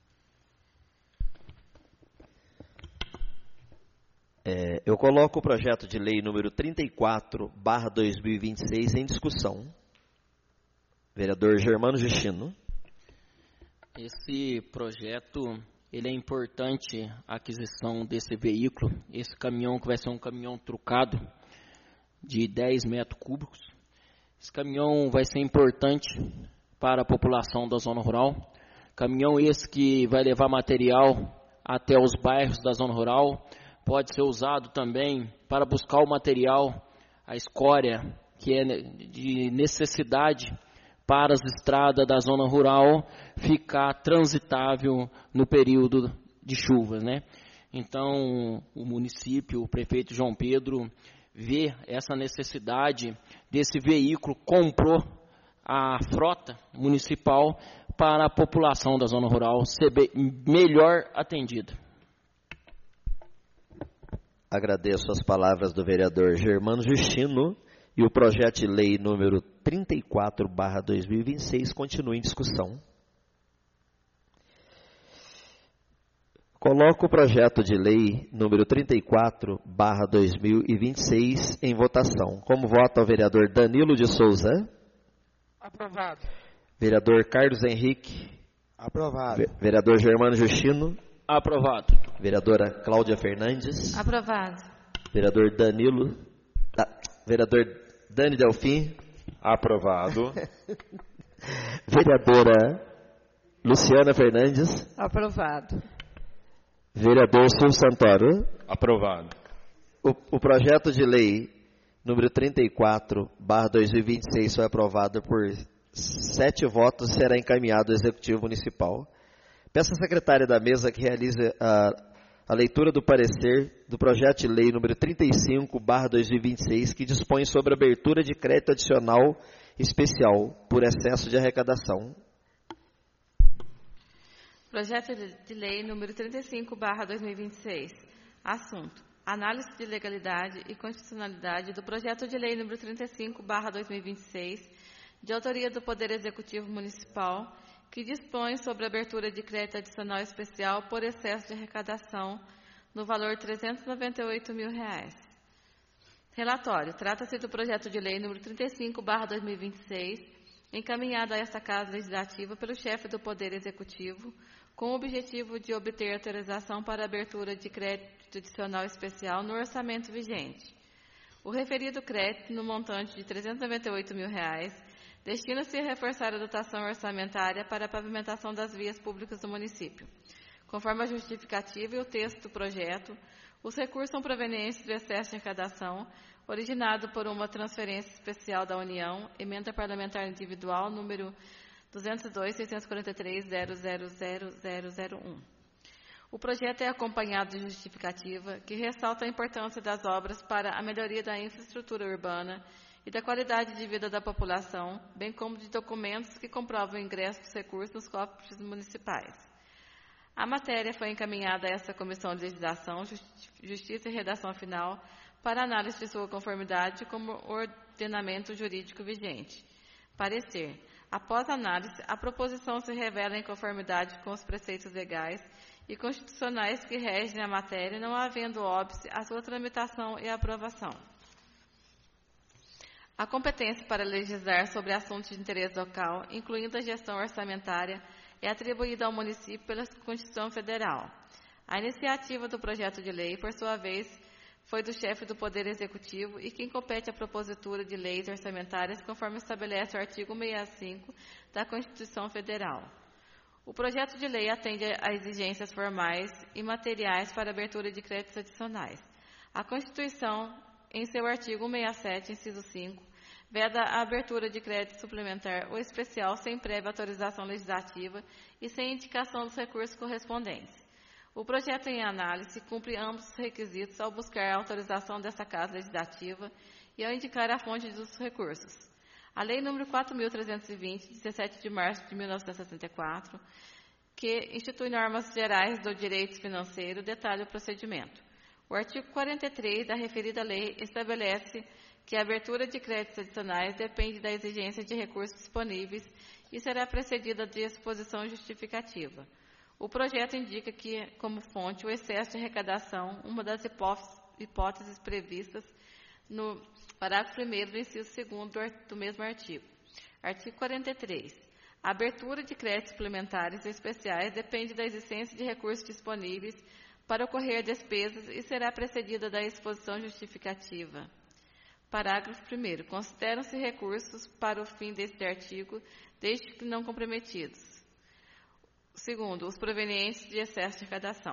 Speaker 1: É, eu coloco o projeto de lei número trinta e quatro barra dois mil e vinte e seis em discussão. Vereador Germano Justino.
Speaker 4: Esse projeto, ele é importante, a aquisição desse veículo, esse caminhão que vai ser um caminhão trucado, de dez metros cúbicos. Esse caminhão vai ser importante para a população da zona rural. Caminhão esse que vai levar material até os bairros da zona rural. Pode ser usado também para buscar o material, a escória, que é de necessidade para as estradas da zona rural ficar transitável no período de chuvas, né? Então, o município, o prefeito João Pedro, vê essa necessidade desse veículo, comprou a frota municipal para a população da zona rural ser melhor atendida.
Speaker 1: Agradeço as palavras do vereador Germano Justino e o projeto de lei número trinta e quatro barra dois mil e vinte e seis continua em discussão. Coloco o projeto de lei número trinta e quatro barra dois mil e vinte e seis em votação. Como vota o vereador Danilo de Souza?
Speaker 3: Aprovado.
Speaker 1: Vereador Carlos Henrique?
Speaker 3: Aprovado.
Speaker 1: Vereador Germano Justino?
Speaker 4: Aprovado.
Speaker 1: Vereadora Cláudia Fernandes?
Speaker 2: Aprovado.
Speaker 1: Vereador Danilo? Ah, vereador Dani Delfim?
Speaker 5: Aprovado.
Speaker 1: Vereadora Luciana Fernandes?
Speaker 3: Aprovado.
Speaker 1: Vereador Sul Santoro?
Speaker 5: Aprovado.
Speaker 1: O, o projeto de lei número trinta e quatro barra dois mil e vinte e seis foi aprovado por sete votos e será encaminhado ao Executivo Municipal. Peço à secretária da mesa que realize a, a leitura do parecer do projeto de lei número trinta e cinco barra dois mil e vinte e seis, que dispõe sobre a abertura de crédito adicional especial por excesso de arrecadação.
Speaker 2: Projeto de lei número trinta e cinco barra dois mil e vinte e seis. Assunto: análise de legalidade e constitucionalidade do projeto de lei número trinta e cinco barra dois mil e vinte e seis, de autoria do Poder Executivo Municipal, que dispõe sobre a abertura de crédito adicional especial por excesso de arrecadação no valor de trezentos e noventa e oito mil reais. Relatório: trata-se do projeto de lei número trinta e cinco barra dois mil e vinte e seis, encaminhado a esta Casa Legislativa pelo chefe do Poder Executivo, com o objetivo de obter autorização para a abertura de crédito adicional especial no orçamento vigente. O referido crédito, no montante de trezentos e noventa e oito mil reais, destina-se a reforçar a dotação orçamentária para a pavimentação das vias públicas do município. Conforme a justificativa e o texto do projeto, os recursos são provenientes do excesso de arrecadação, originado por uma transferência especial da União, emenda parlamentar individual número duzentos e dois, seiscentos e quarenta e três, zero zero zero zero zero um. O projeto é acompanhado de justificativa, que ressalta a importância das obras para a melhoria da infraestrutura urbana e da qualidade de vida da população, bem como de documentos que comprovam o ingresso dos recursos nos cofres municipais. A matéria foi encaminhada a esta Comissão de Legislação, Justiça e Redação Final para análise de sua conformidade com o ordenamento jurídico vigente. Parecer: após análise, a proposição se revela em conformidade com os preceitos legais e constitucionais que regem a matéria, não havendo óbice à sua tramitação e aprovação. A competência para legislar sobre assuntos de interesse local, incluindo a gestão orçamentária, é atribuída ao município pela Constituição Federal. A iniciativa do projeto de lei, por sua vez, foi do chefe do Poder Executivo e quem compete à propositura de leis orçamentárias, conforme estabelece o artigo sessenta e cinco da Constituição Federal. O projeto de lei atende a exigências formais e materiais para abertura de créditos adicionais. A Constituição em seu artigo cento e sessenta e sete, inciso cinco, veda a abertura de crédito suplementar ou especial sem prévia autorização legislativa e sem indicação dos recursos correspondentes. O projeto em análise cumpre ambos os requisitos ao buscar a autorização dessa Casa Legislativa e ao indicar a fonte dos recursos. A Lei número quatro mil trezentos e vinte, de dezessete de março de mil novecentos e sessenta e quatro, que institui normas gerais do direito financeiro, detalha o procedimento. O artigo quarenta e três da referida lei estabelece que a abertura de créditos adicionais depende da exigência de recursos disponíveis e será precedida de exposição justificativa. O projeto indica que, como fonte, o excesso de arrecadação, uma das hipóteses previstas no parágrafo primeiro do inciso segundo do mesmo artigo. Artigo quarenta e três. A abertura de créditos suplementares especiais depende da existência de recursos disponíveis para ocorrer despesas e será precedida da exposição justificativa. Parágrafo primeiro. Consideram-se recursos para o fim deste artigo, desde que não comprometidos. Segundo, os provenientes de excesso de arrecadação.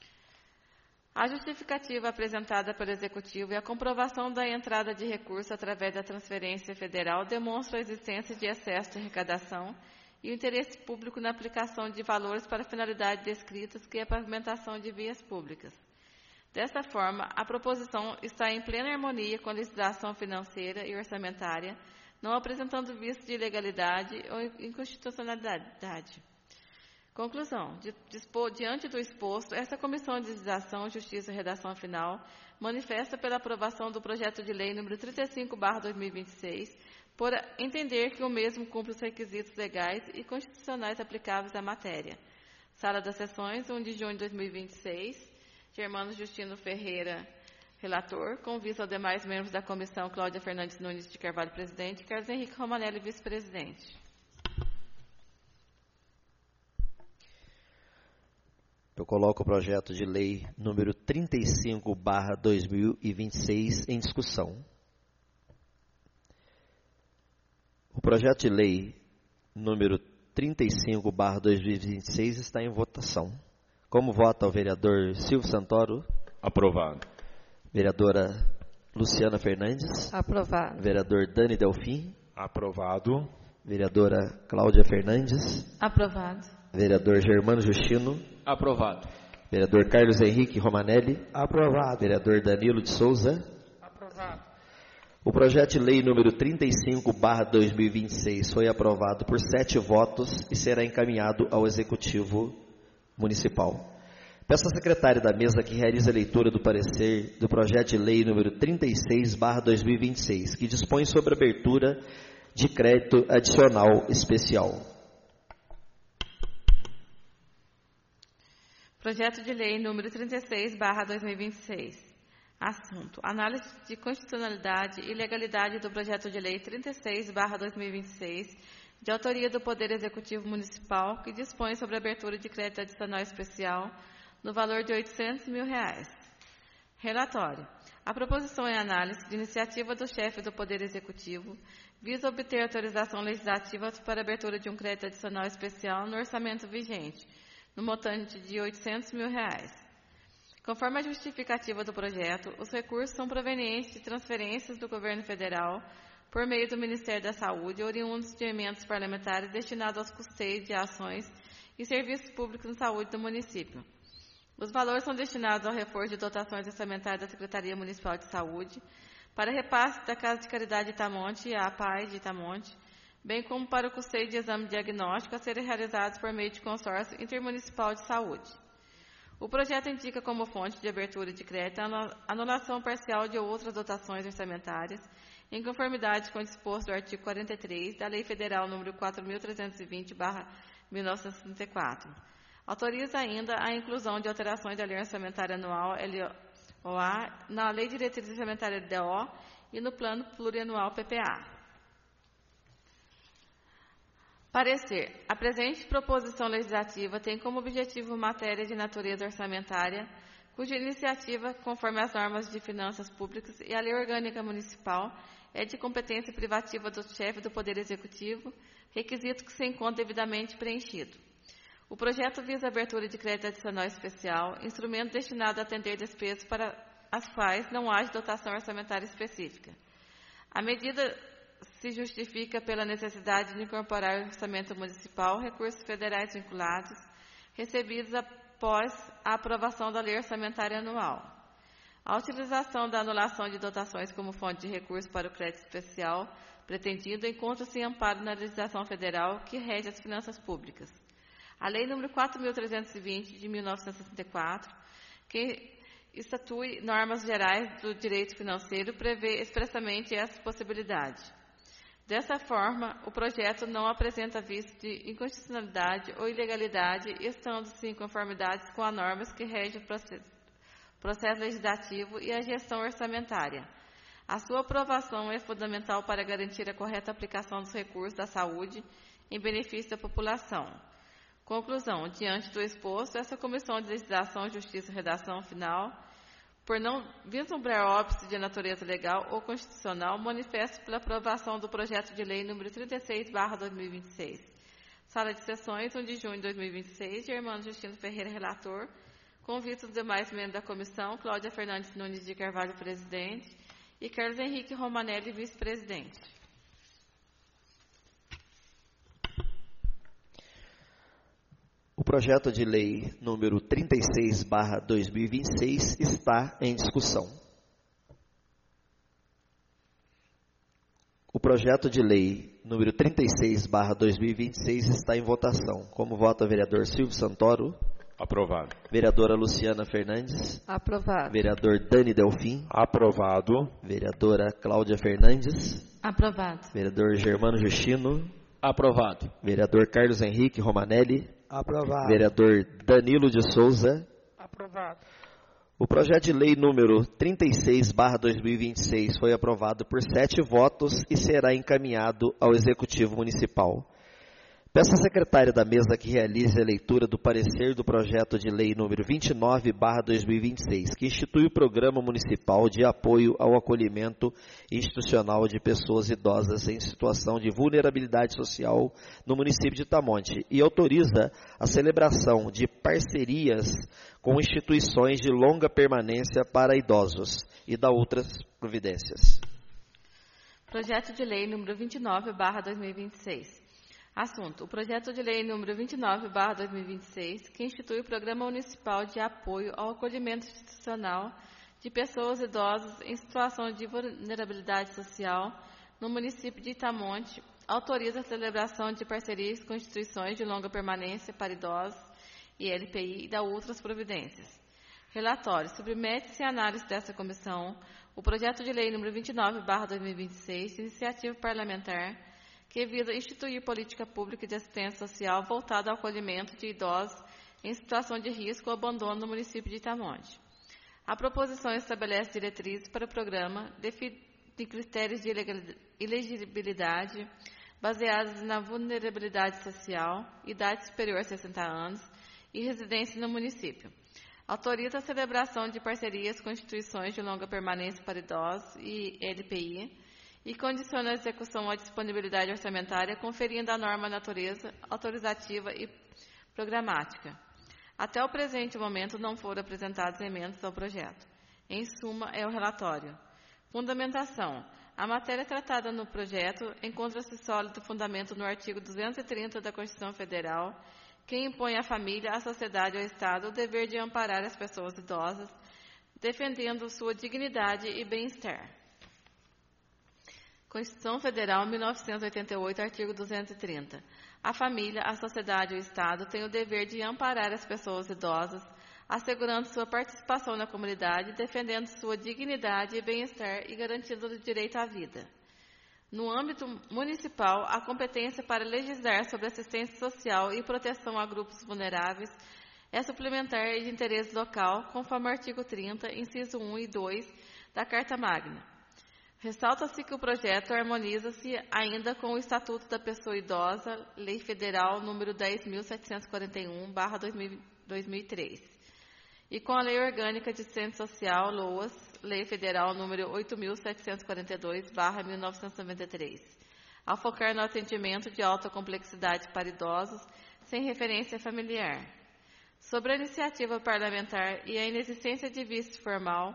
Speaker 2: A justificativa apresentada pelo Executivo e a comprovação da entrada de recurso através da transferência federal demonstram a existência de excesso de arrecadação e o interesse público na aplicação de valores para finalidades descritas, que é a pavimentação de vias públicas. Dessa forma, a proposição está em plena harmonia com a legislação financeira e orçamentária, não apresentando vício de ilegalidade ou inconstitucionalidade. Conclusão. De, dispo, diante do exposto, essa Comissão de Legislação, Justiça e Redação Final manifesta pela aprovação do projeto de lei número trinta e cinco barra dois mil e vinte e seis, por entender que o mesmo cumpre os requisitos legais e constitucionais aplicáveis à matéria. Sala das Sessões, primeiro de junho de dois mil e vinte e seis, Germano Justino Ferreira, relator, com vista aos demais membros da comissão, Cláudia Fernandes Nunes de Carvalho, presidente, e Carlos Henrique Romanelli, vice-presidente.
Speaker 1: Eu coloco o projeto de lei número trinta e cinco barra dois mil e vinte e seis em discussão. O projeto de lei número trinta e cinco barra dois mil e vinte e seis está em votação. Como vota o vereador Silvio Santoro?
Speaker 5: Aprovado.
Speaker 1: Vereadora Luciana Fernandes?
Speaker 3: Aprovado.
Speaker 1: Vereador Dani Delfim?
Speaker 5: Aprovado.
Speaker 1: Vereadora Cláudia Fernandes?
Speaker 2: Aprovado.
Speaker 1: Vereador Germano Justino?
Speaker 4: Aprovado.
Speaker 1: Vereador Carlos Henrique Romanelli?
Speaker 3: Aprovado.
Speaker 1: Vereador Danilo de Souza?
Speaker 3: Aprovado.
Speaker 1: O projeto de lei número trinta e cinco barra dois mil e vinte e seis foi aprovado por sete votos e será encaminhado ao Executivo Municipal. Peço à secretária da mesa que realize a leitura do parecer do projeto de lei número trinta e seis barra dois mil e vinte e seis, que dispõe sobre a abertura de crédito adicional especial.
Speaker 2: Projeto de lei número trinta e seis barra dois mil e vinte e seis. Assunto: análise de constitucionalidade e legalidade do projeto de lei trinta e seis barra dois mil e vinte e seis, de autoria do Poder Executivo Municipal, que dispõe sobre a abertura de crédito adicional especial no valor de oitocentos mil reais. Relatório. A proposição em análise de iniciativa do chefe do Poder Executivo visa obter autorização legislativa para a abertura de um crédito adicional especial no orçamento vigente, no montante de oitocentos mil reais. Conforme a justificativa do projeto, os recursos são provenientes de transferências do governo federal por meio do Ministério da Saúde, oriundos de emendas parlamentares destinados aos custeios de ações e serviços públicos de saúde do município. Os valores são destinados ao reforço de dotações orçamentárias da Secretaria Municipal de Saúde, para repasse da Casa de Caridade de Itamonte e a APAI de Itamonte, bem como para o custeio de exame diagnóstico a serem realizados por meio de consórcio intermunicipal de saúde. O projeto indica como fonte de abertura de crédito a anulação parcial de outras dotações orçamentárias, em conformidade com o disposto do artigo quarenta e três da Lei Federal número quatro mil trezentos e vinte barra mil novecentos e sessenta e quatro. Autoriza ainda a inclusão de alterações da Lei Orçamentária Anual L O A na Lei de Diretriz Orçamentária L D O e no Plano Plurianual P P A. Parecer. A presente proposição legislativa tem como objetivo matéria de natureza orçamentária, cuja iniciativa, conforme as normas de finanças públicas e a Lei Orgânica Municipal, é de competência privativa do chefe do Poder Executivo, requisito que se encontra devidamente preenchido. O projeto visa a abertura de crédito adicional especial, instrumento destinado a atender despesas para as quais não haja dotação orçamentária específica. A medida se justifica pela necessidade de incorporar ao orçamento municipal recursos federais vinculados, recebidos após a aprovação da Lei Orçamentária Anual. A utilização da anulação de dotações como fonte de recurso para o crédito especial pretendido encontra-se em amparo na legislação federal que rege as finanças públicas. A Lei nº quatro mil trezentos e vinte, de mil novecentos e sessenta e quatro, que estatui normas gerais do direito financeiro, prevê expressamente essa possibilidade. Dessa forma, o projeto não apresenta vício de inconstitucionalidade ou ilegalidade, estando-se em conformidade com as normas que regem o processo legislativo e a gestão orçamentária. A sua aprovação é fundamental para garantir a correta aplicação dos recursos da saúde em benefício da população. Conclusão. Diante do exposto, essa Comissão de Legislação, Justiça e Redação Final, por não vislumbrar óbice de natureza legal ou constitucional, manifesta pela aprovação do projeto de lei número trinta e seis barra dois mil e vinte e seis. Sala de sessões, um de junho de dois mil e vinte e seis, Germano Justino Ferreira, relator. Convido os demais membros da comissão, Cláudia Fernandes Nunes de Carvalho, presidente, e Carlos Henrique Romanelli, vice-presidente.
Speaker 1: O projeto de lei número trinta e seis barra dois mil e vinte e seis está em discussão. O projeto de lei número trinta e seis barra dois mil e vinte e seis está em votação. Como vota o vereador Silvio Santoro?
Speaker 5: Aprovado.
Speaker 1: Vereadora Luciana Fernandes?
Speaker 3: Aprovado.
Speaker 1: Vereador Dani Delfim?
Speaker 5: Aprovado.
Speaker 1: Vereadora Cláudia Fernandes?
Speaker 2: Aprovado.
Speaker 1: Vereador Germano Justino?
Speaker 4: Aprovado.
Speaker 1: Vereador Carlos Henrique Romanelli?
Speaker 3: Aprovado.
Speaker 1: Vereador Danilo de Souza?
Speaker 3: Aprovado.
Speaker 1: O projeto de lei número trinta e seis barra dois mil e vinte e seis foi aprovado por sete votos e será encaminhado ao Executivo Municipal. Peço à secretária da mesa que realize a leitura do parecer do projeto de lei número vinte e nove barra dois mil e vinte e seis, que institui o Programa Municipal de Apoio ao Acolhimento Institucional de Pessoas Idosas em Situação de Vulnerabilidade Social no município de Itamonte e autoriza a celebração de parcerias com instituições de longa permanência para idosos e da outras providências.
Speaker 2: Projeto de lei número vinte e nove barra dois mil e vinte e seis. Assunto: o projeto de lei número vinte e nove barra dois mil e vinte e seis, que institui o Programa Municipal de Apoio ao Acolhimento Institucional de Pessoas Idosas em Situação de Vulnerabilidade Social no município de Itamonte, autoriza a celebração de parcerias com instituições de longa permanência para idosos e L P I e da outras providências. Relatório: submete-se à análise dessa comissão o projeto de lei número vinte e nove barra dois mil e vinte e seis, iniciativa parlamentar, que visa instituir política pública de assistência social voltada ao acolhimento de idosos em situação de risco ou abandono no município de Itamonte. A proposição estabelece diretrizes para o programa, define critérios de elegibilidade baseados na vulnerabilidade social, idade superior a sessenta anos e residência no município. Autoriza a celebração de parcerias com instituições de longa permanência para idosos e L P I, e condiciona a execução à disponibilidade orçamentária, conferindo à norma a natureza autorizativa e programática. Até o presente momento não foram apresentadas emendas ao projeto. Em suma, é o relatório. Fundamentação. A matéria tratada no projeto encontra-se sólido fundamento no artigo duzentos e trinta da Constituição Federal, que impõe à família, à sociedade e ao Estado o dever de amparar as pessoas idosas, defendendo sua dignidade e bem-estar. Constituição Federal, mil novecentos e oitenta e oito, artigo duzentos e trinta. A família, a sociedade e o Estado têm o dever de amparar as pessoas idosas, assegurando sua participação na comunidade, defendendo sua dignidade e bem-estar e garantindo o direito à vida. No âmbito municipal, a competência para legislar sobre assistência social e proteção a grupos vulneráveis é suplementar e de interesse local, conforme o artigo trinta, inciso um e dois da Carta Magna. Ressalta-se que o projeto harmoniza-se ainda com o Estatuto da Pessoa Idosa, Lei Federal número dez mil setecentos e quarenta e um, barra dois mil e três, e com a Lei Orgânica de Assistência Social, LOAS, Lei Federal número oito mil setecentos e quarenta e dois, barra mil novecentos e noventa e três, ao focar no atendimento de alta complexidade para idosos sem referência familiar. Sobre a iniciativa parlamentar e a inexistência de vício formal,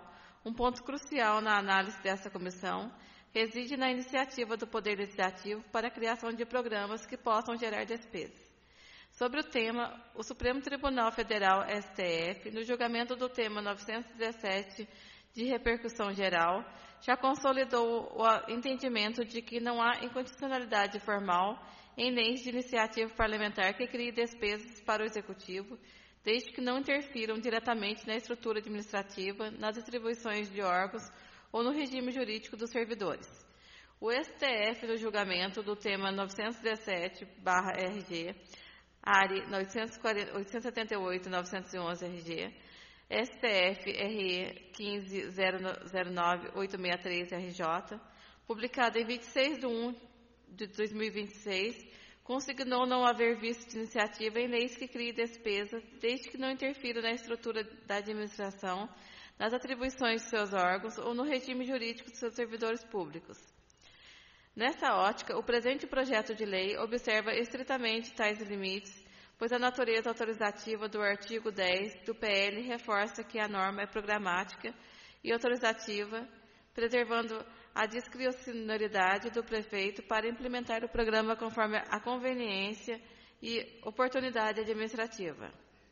Speaker 2: Um ponto crucial na análise dessa comissão reside na iniciativa do Poder Legislativo para a criação de programas que possam gerar despesas. Sobre o tema, o Supremo Tribunal Federal, S T F, no julgamento do tema novecentos e dezessete de repercussão geral, já consolidou o entendimento de que não há incondicionalidade formal em leis de iniciativa parlamentar que crie despesas para o Executivo, desde que não interfiram diretamente na estrutura administrativa, nas distribuições de órgãos ou no regime jurídico dos servidores. O S T F, no julgamento do tema novecentos e dezessete barra R G, A R I oitocentos e setenta e oito barra novecentos e onze R G, S T F R E quinze ponto zero nove ponto oitocentos e sessenta e três R J, publicado em vinte e seis de um de dois mil e vinte e seis, consignou não haver visto de iniciativa em leis que criem despesas, desde que não interfiram na estrutura da administração, nas atribuições de seus órgãos ou no regime jurídico de seus servidores públicos. Nessa ótica, o presente projeto de lei observa estritamente tais limites, pois a natureza autorizativa do artigo dez do P L reforça que a norma é programática e autorizativa, preservando a discricionariedade do prefeito para implementar o programa conforme a conveniência e oportunidade administrativa.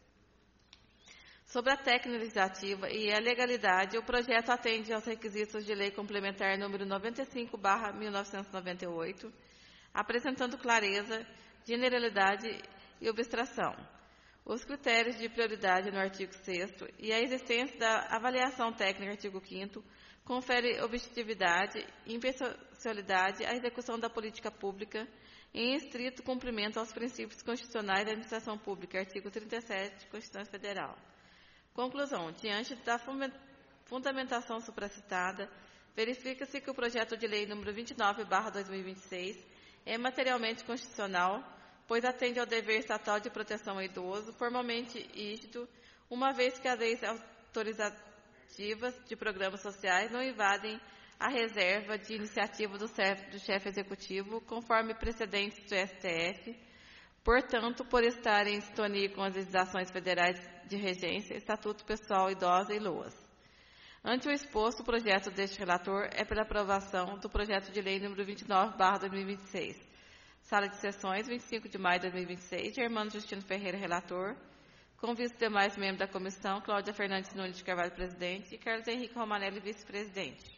Speaker 2: Sobre a técnica legislativa e a legalidade, o projeto atende aos requisitos de lei complementar número noventa e cinco barra mil novecentos e noventa e oito, apresentando clareza, generalidade e abstração, os critérios de prioridade no artigo sexto e a existência da avaliação técnica artigo quinto confere objetividade e impessoalidade à execução da política pública em estrito cumprimento aos princípios constitucionais da administração pública, artigo trinta e sete, Constituição Federal. Conclusão. Diante da fundamentação supracitada, verifica-se que o projeto de lei número vinte e nove barra dois mil e vinte e seis é materialmente constitucional, pois atende ao dever estatal de proteção ao idoso, formalmente rígido, uma vez que as leis autorizativas de programas sociais não invadem a reserva de iniciativa do chefe, do chefe executivo, conforme precedentes do S T F, portanto, por estar em sintonia com as legislações federais de regência, Estatuto Pessoal Idosa e L O A S. Ante o exposto, o projeto deste relator é pela aprovação do projeto de lei número vinte e nove barra dois mil e vinte e seis. Sala de sessões, vinte e cinco de maio de dois mil e vinte e seis, Germano Justino Ferreira, relator. Convido os demais membros da comissão, Cláudia Fernandes Nunes de Carvalho, presidente, e Carlos Henrique Romanelli, vice-presidente.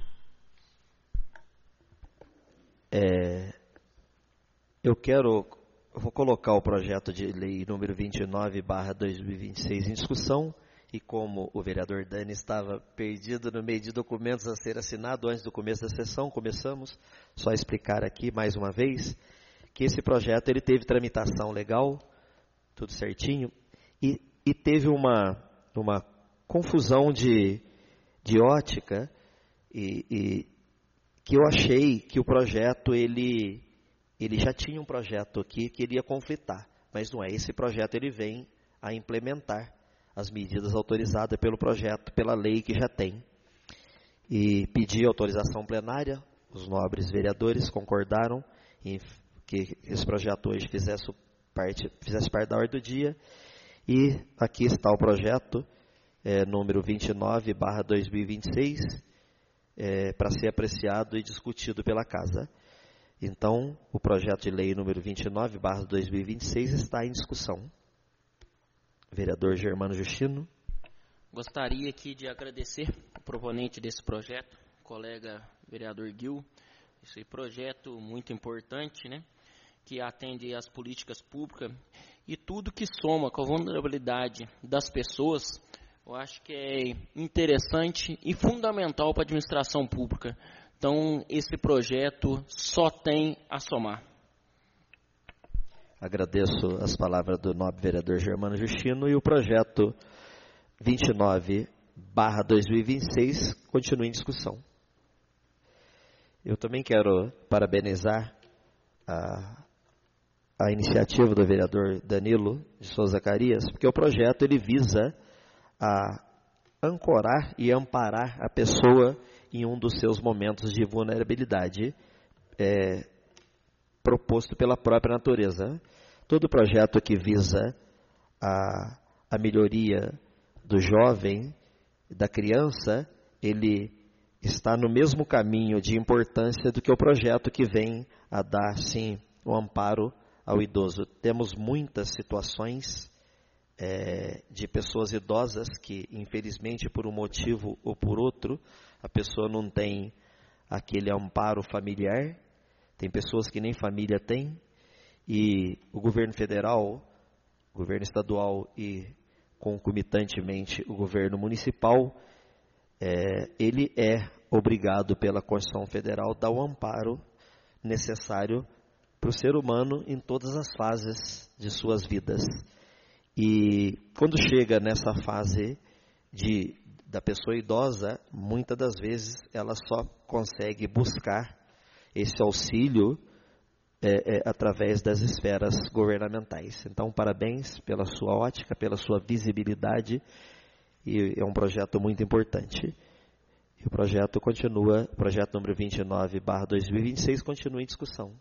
Speaker 1: É, eu quero, eu vou colocar o projeto de lei número vinte e nove barra dois mil e vinte e seis em discussão, e como o vereador Dani estava perdido no meio de documentos a ser assinado antes do começo da sessão, começamos, só explicar aqui mais uma vez, que esse projeto ele teve tramitação legal, tudo certinho, e, e teve uma, uma confusão de, de ótica, e, e que eu achei que o projeto, ele, ele já tinha um projeto aqui que ele ia conflitar, mas não é, esse projeto ele vem a implementar as medidas autorizadas pelo projeto, pela lei que já tem. E pedi autorização plenária, os nobres vereadores concordaram em que esse projeto hoje fizesse parte, fizesse parte da ordem do dia, e aqui está o projeto, é, número vinte e nove barra dois mil e vinte e seis, é, para ser apreciado e discutido pela Casa. Então, o projeto de lei número vinte e nove barra dois mil e vinte e seis está em discussão. Vereador Germano Justino.
Speaker 4: Gostaria aqui de agradecer o proponente desse projeto, o colega vereador Gil. Esse projeto muito importante, né, que atende às políticas públicas e tudo que soma com a vulnerabilidade das pessoas, eu acho que é interessante e fundamental para a administração pública. Então, esse projeto só tem a somar.
Speaker 1: Agradeço as palavras do nobre vereador Germano Justino, e o projeto vinte e nove barra dois mil e vinte e seis continua em discussão. Eu também quero parabenizar a, a iniciativa do vereador Danilo de Souza Zacarias, porque o projeto ele visa a ancorar e amparar a pessoa em um dos seus momentos de vulnerabilidade, é, proposto pela própria natureza. Todo projeto que visa a, a melhoria do jovem, da criança, ele está no mesmo caminho de importância do que o projeto que vem a dar, sim, o amparo ao idoso. Temos muitas situações é, de pessoas idosas que, infelizmente, por um motivo ou por outro, a pessoa não tem aquele amparo familiar. Tem pessoas que nem família tem, e o governo federal, o governo estadual e concomitantemente o governo municipal, é, ele é obrigado pela Constituição Federal a dar o amparo necessário para o ser humano em todas as fases de suas vidas. E quando chega nessa fase de, da pessoa idosa, muitas das vezes ela só consegue buscar esse auxílio é, é, através das esferas governamentais. Então, parabéns pela sua ótica, pela sua visibilidade, e é um projeto muito importante. E o projeto continua, o projeto número vinte e nove barra dois mil e vinte e seis continua em discussão.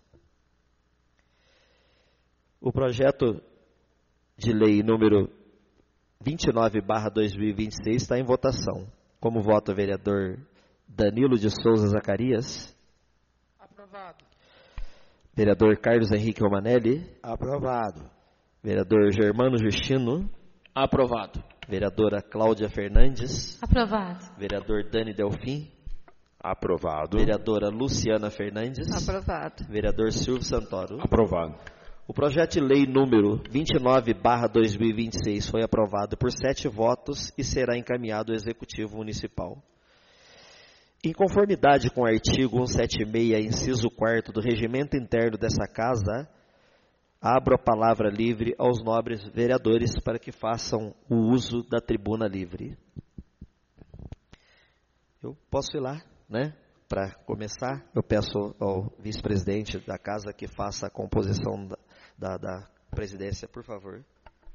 Speaker 1: O projeto de lei número vinte e nove barra dois mil e vinte e seis está em votação. Como vota o vereador Danilo de Souza Zacarias?
Speaker 3: Aprovado.
Speaker 1: Vereador Carlos Henrique Romanelli?
Speaker 3: Aprovado.
Speaker 1: Vereador Germano Justino?
Speaker 4: Aprovado.
Speaker 1: Vereadora Cláudia Fernandes?
Speaker 2: Aprovado.
Speaker 1: Vereador Dani Delfim?
Speaker 5: Aprovado.
Speaker 1: Vereadora Luciana Fernandes?
Speaker 3: Aprovado.
Speaker 1: Vereador Silvio Santoro?
Speaker 5: Aprovado.
Speaker 1: O projeto de lei número vinte e nove barra dois mil e vinte e seis foi aprovado por sete votos e será encaminhado ao Executivo Municipal. Em conformidade com o artigo cento e setenta e seis, inciso quarto do Regimento Interno dessa Casa, abro a palavra livre aos nobres vereadores para que façam o uso da tribuna livre. Eu posso ir lá, né? Para começar, eu peço ao vice-presidente da Casa que faça a composição da, da, da presidência, por favor.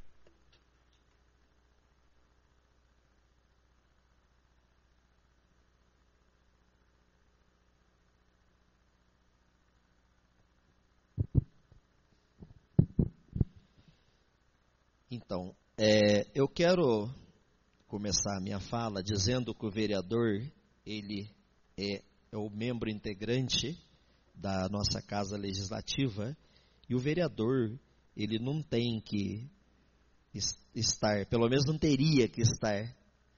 Speaker 1: Então, é, eu quero começar a minha fala dizendo que o vereador, ele é, é o membro integrante da nossa Casa Legislativa, e o vereador, ele não tem que estar, pelo menos não teria que estar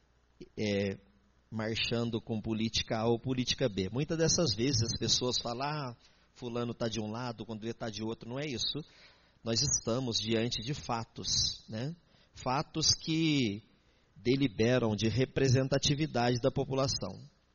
Speaker 1: é, marchando com política A ou política B. Muitas dessas vezes as pessoas falam, ah, fulano está de um lado, quando ele está de outro. Não é isso. Nós estamos diante de fatos, né? Fatos que deliberam de representatividade da população.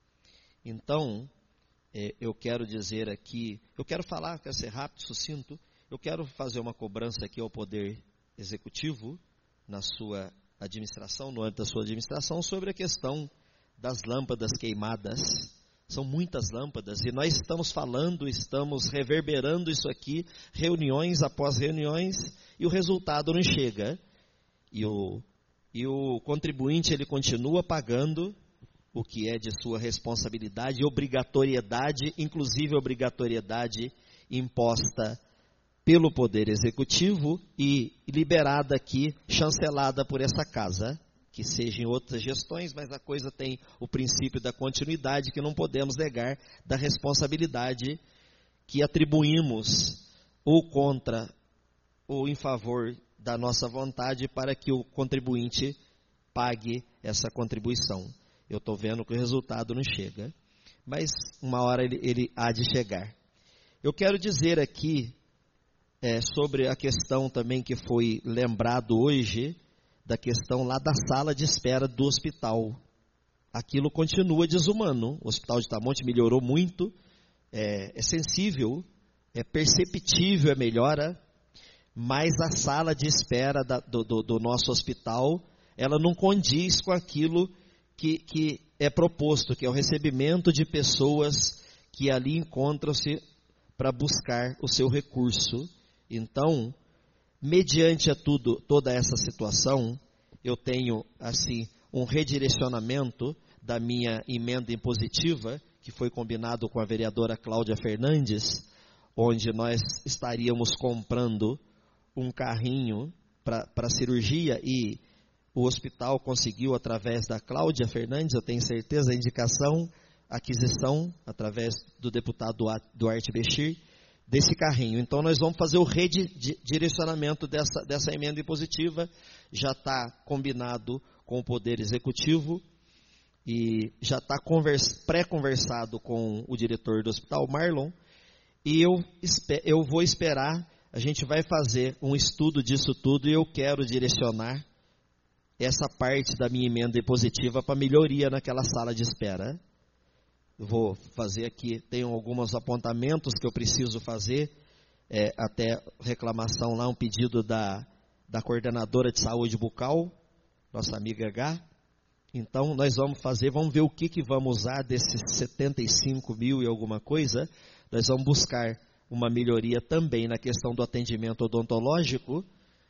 Speaker 1: Então, é, eu quero dizer aqui, eu quero falar, quero ser rápido, sucinto, eu quero fazer uma cobrança aqui ao Poder Executivo, na sua administração, no âmbito da sua administração, sobre a questão das lâmpadas queimadas. São muitas lâmpadas, e nós estamos falando, estamos reverberando isso aqui, reuniões após reuniões, e o resultado não chega. E o, e o contribuinte, ele continua pagando o que é de sua responsabilidade e obrigatoriedade, inclusive obrigatoriedade imposta pelo Poder Executivo e liberada aqui, chancelada por essa Casa. Que sejam outras gestões, mas a coisa tem o princípio da continuidade, que não podemos negar da responsabilidade que atribuímos ou contra ou em favor da nossa vontade para que o contribuinte pague essa contribuição. Eu estou vendo que o resultado não chega, mas uma hora ele, ele há de chegar. Eu quero dizer aqui é, sobre a questão também que foi lembrado hoje, da questão lá da sala de espera do hospital. Aquilo continua desumano. O Hospital de Tamonte melhorou muito, é, é sensível, é perceptível a melhora, mas a sala de espera da, do, do, do nosso hospital, ela não condiz com aquilo que, que é proposto, que é o recebimento de pessoas que ali encontram-se para buscar o seu recurso. Então, mediante a tudo, toda essa situação, eu tenho, assim, um redirecionamento da minha emenda impositiva, que foi combinado com a vereadora Cláudia Fernandes, onde nós estaríamos comprando um carrinho para cirurgia, e o hospital conseguiu, através da Cláudia Fernandes, eu tenho certeza, a indicação, aquisição, através do deputado Duarte Bechir, desse carrinho. Então, nós vamos fazer o redirecionamento dessa, dessa emenda impositiva. Já está combinado com o Poder Executivo e já está pré-conversado com o diretor do hospital, Marlon, e eu, eu vou esperar, a gente vai fazer um estudo disso tudo e eu quero direcionar essa parte da minha emenda impositiva para melhoria naquela sala de espera. Eu vou fazer aqui, tenho alguns apontamentos que eu preciso fazer, é, até reclamação lá, um pedido da, da coordenadora de saúde bucal, nossa amiga H. Então, nós vamos fazer, vamos ver o que, que vamos usar desses setenta e cinco mil e alguma coisa. Nós vamos buscar uma melhoria também na questão do atendimento odontológico.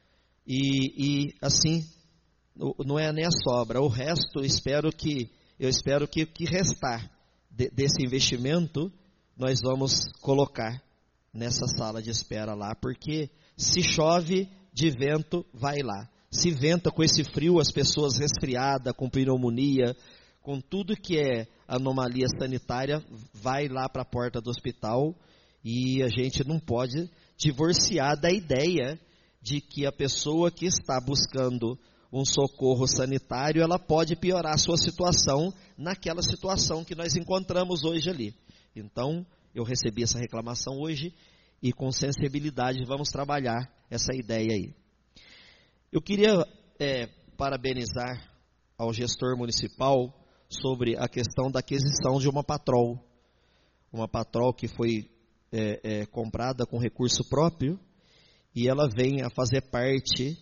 Speaker 1: E, e assim, não é nem a sobra. O resto, espero que, eu espero que o que restar de, desse investimento, nós vamos colocar nessa sala de espera lá. Porque se chove de vento, vai lá. Se venta com esse frio, as pessoas resfriadas, com pneumonia, com tudo que é anomalia sanitária, vai lá para a porta do hospital e a gente não pode divorciar da ideia de que a pessoa que está buscando um socorro sanitário, ela pode piorar a sua situação naquela situação que nós encontramos hoje ali. Então, eu recebi essa reclamação hoje e com sensibilidade vamos trabalhar essa ideia aí. Eu queria é, parabenizar ao gestor municipal sobre a questão da aquisição de uma patrol. Uma patrol que foi é, é, comprada com recurso próprio e ela vem a fazer parte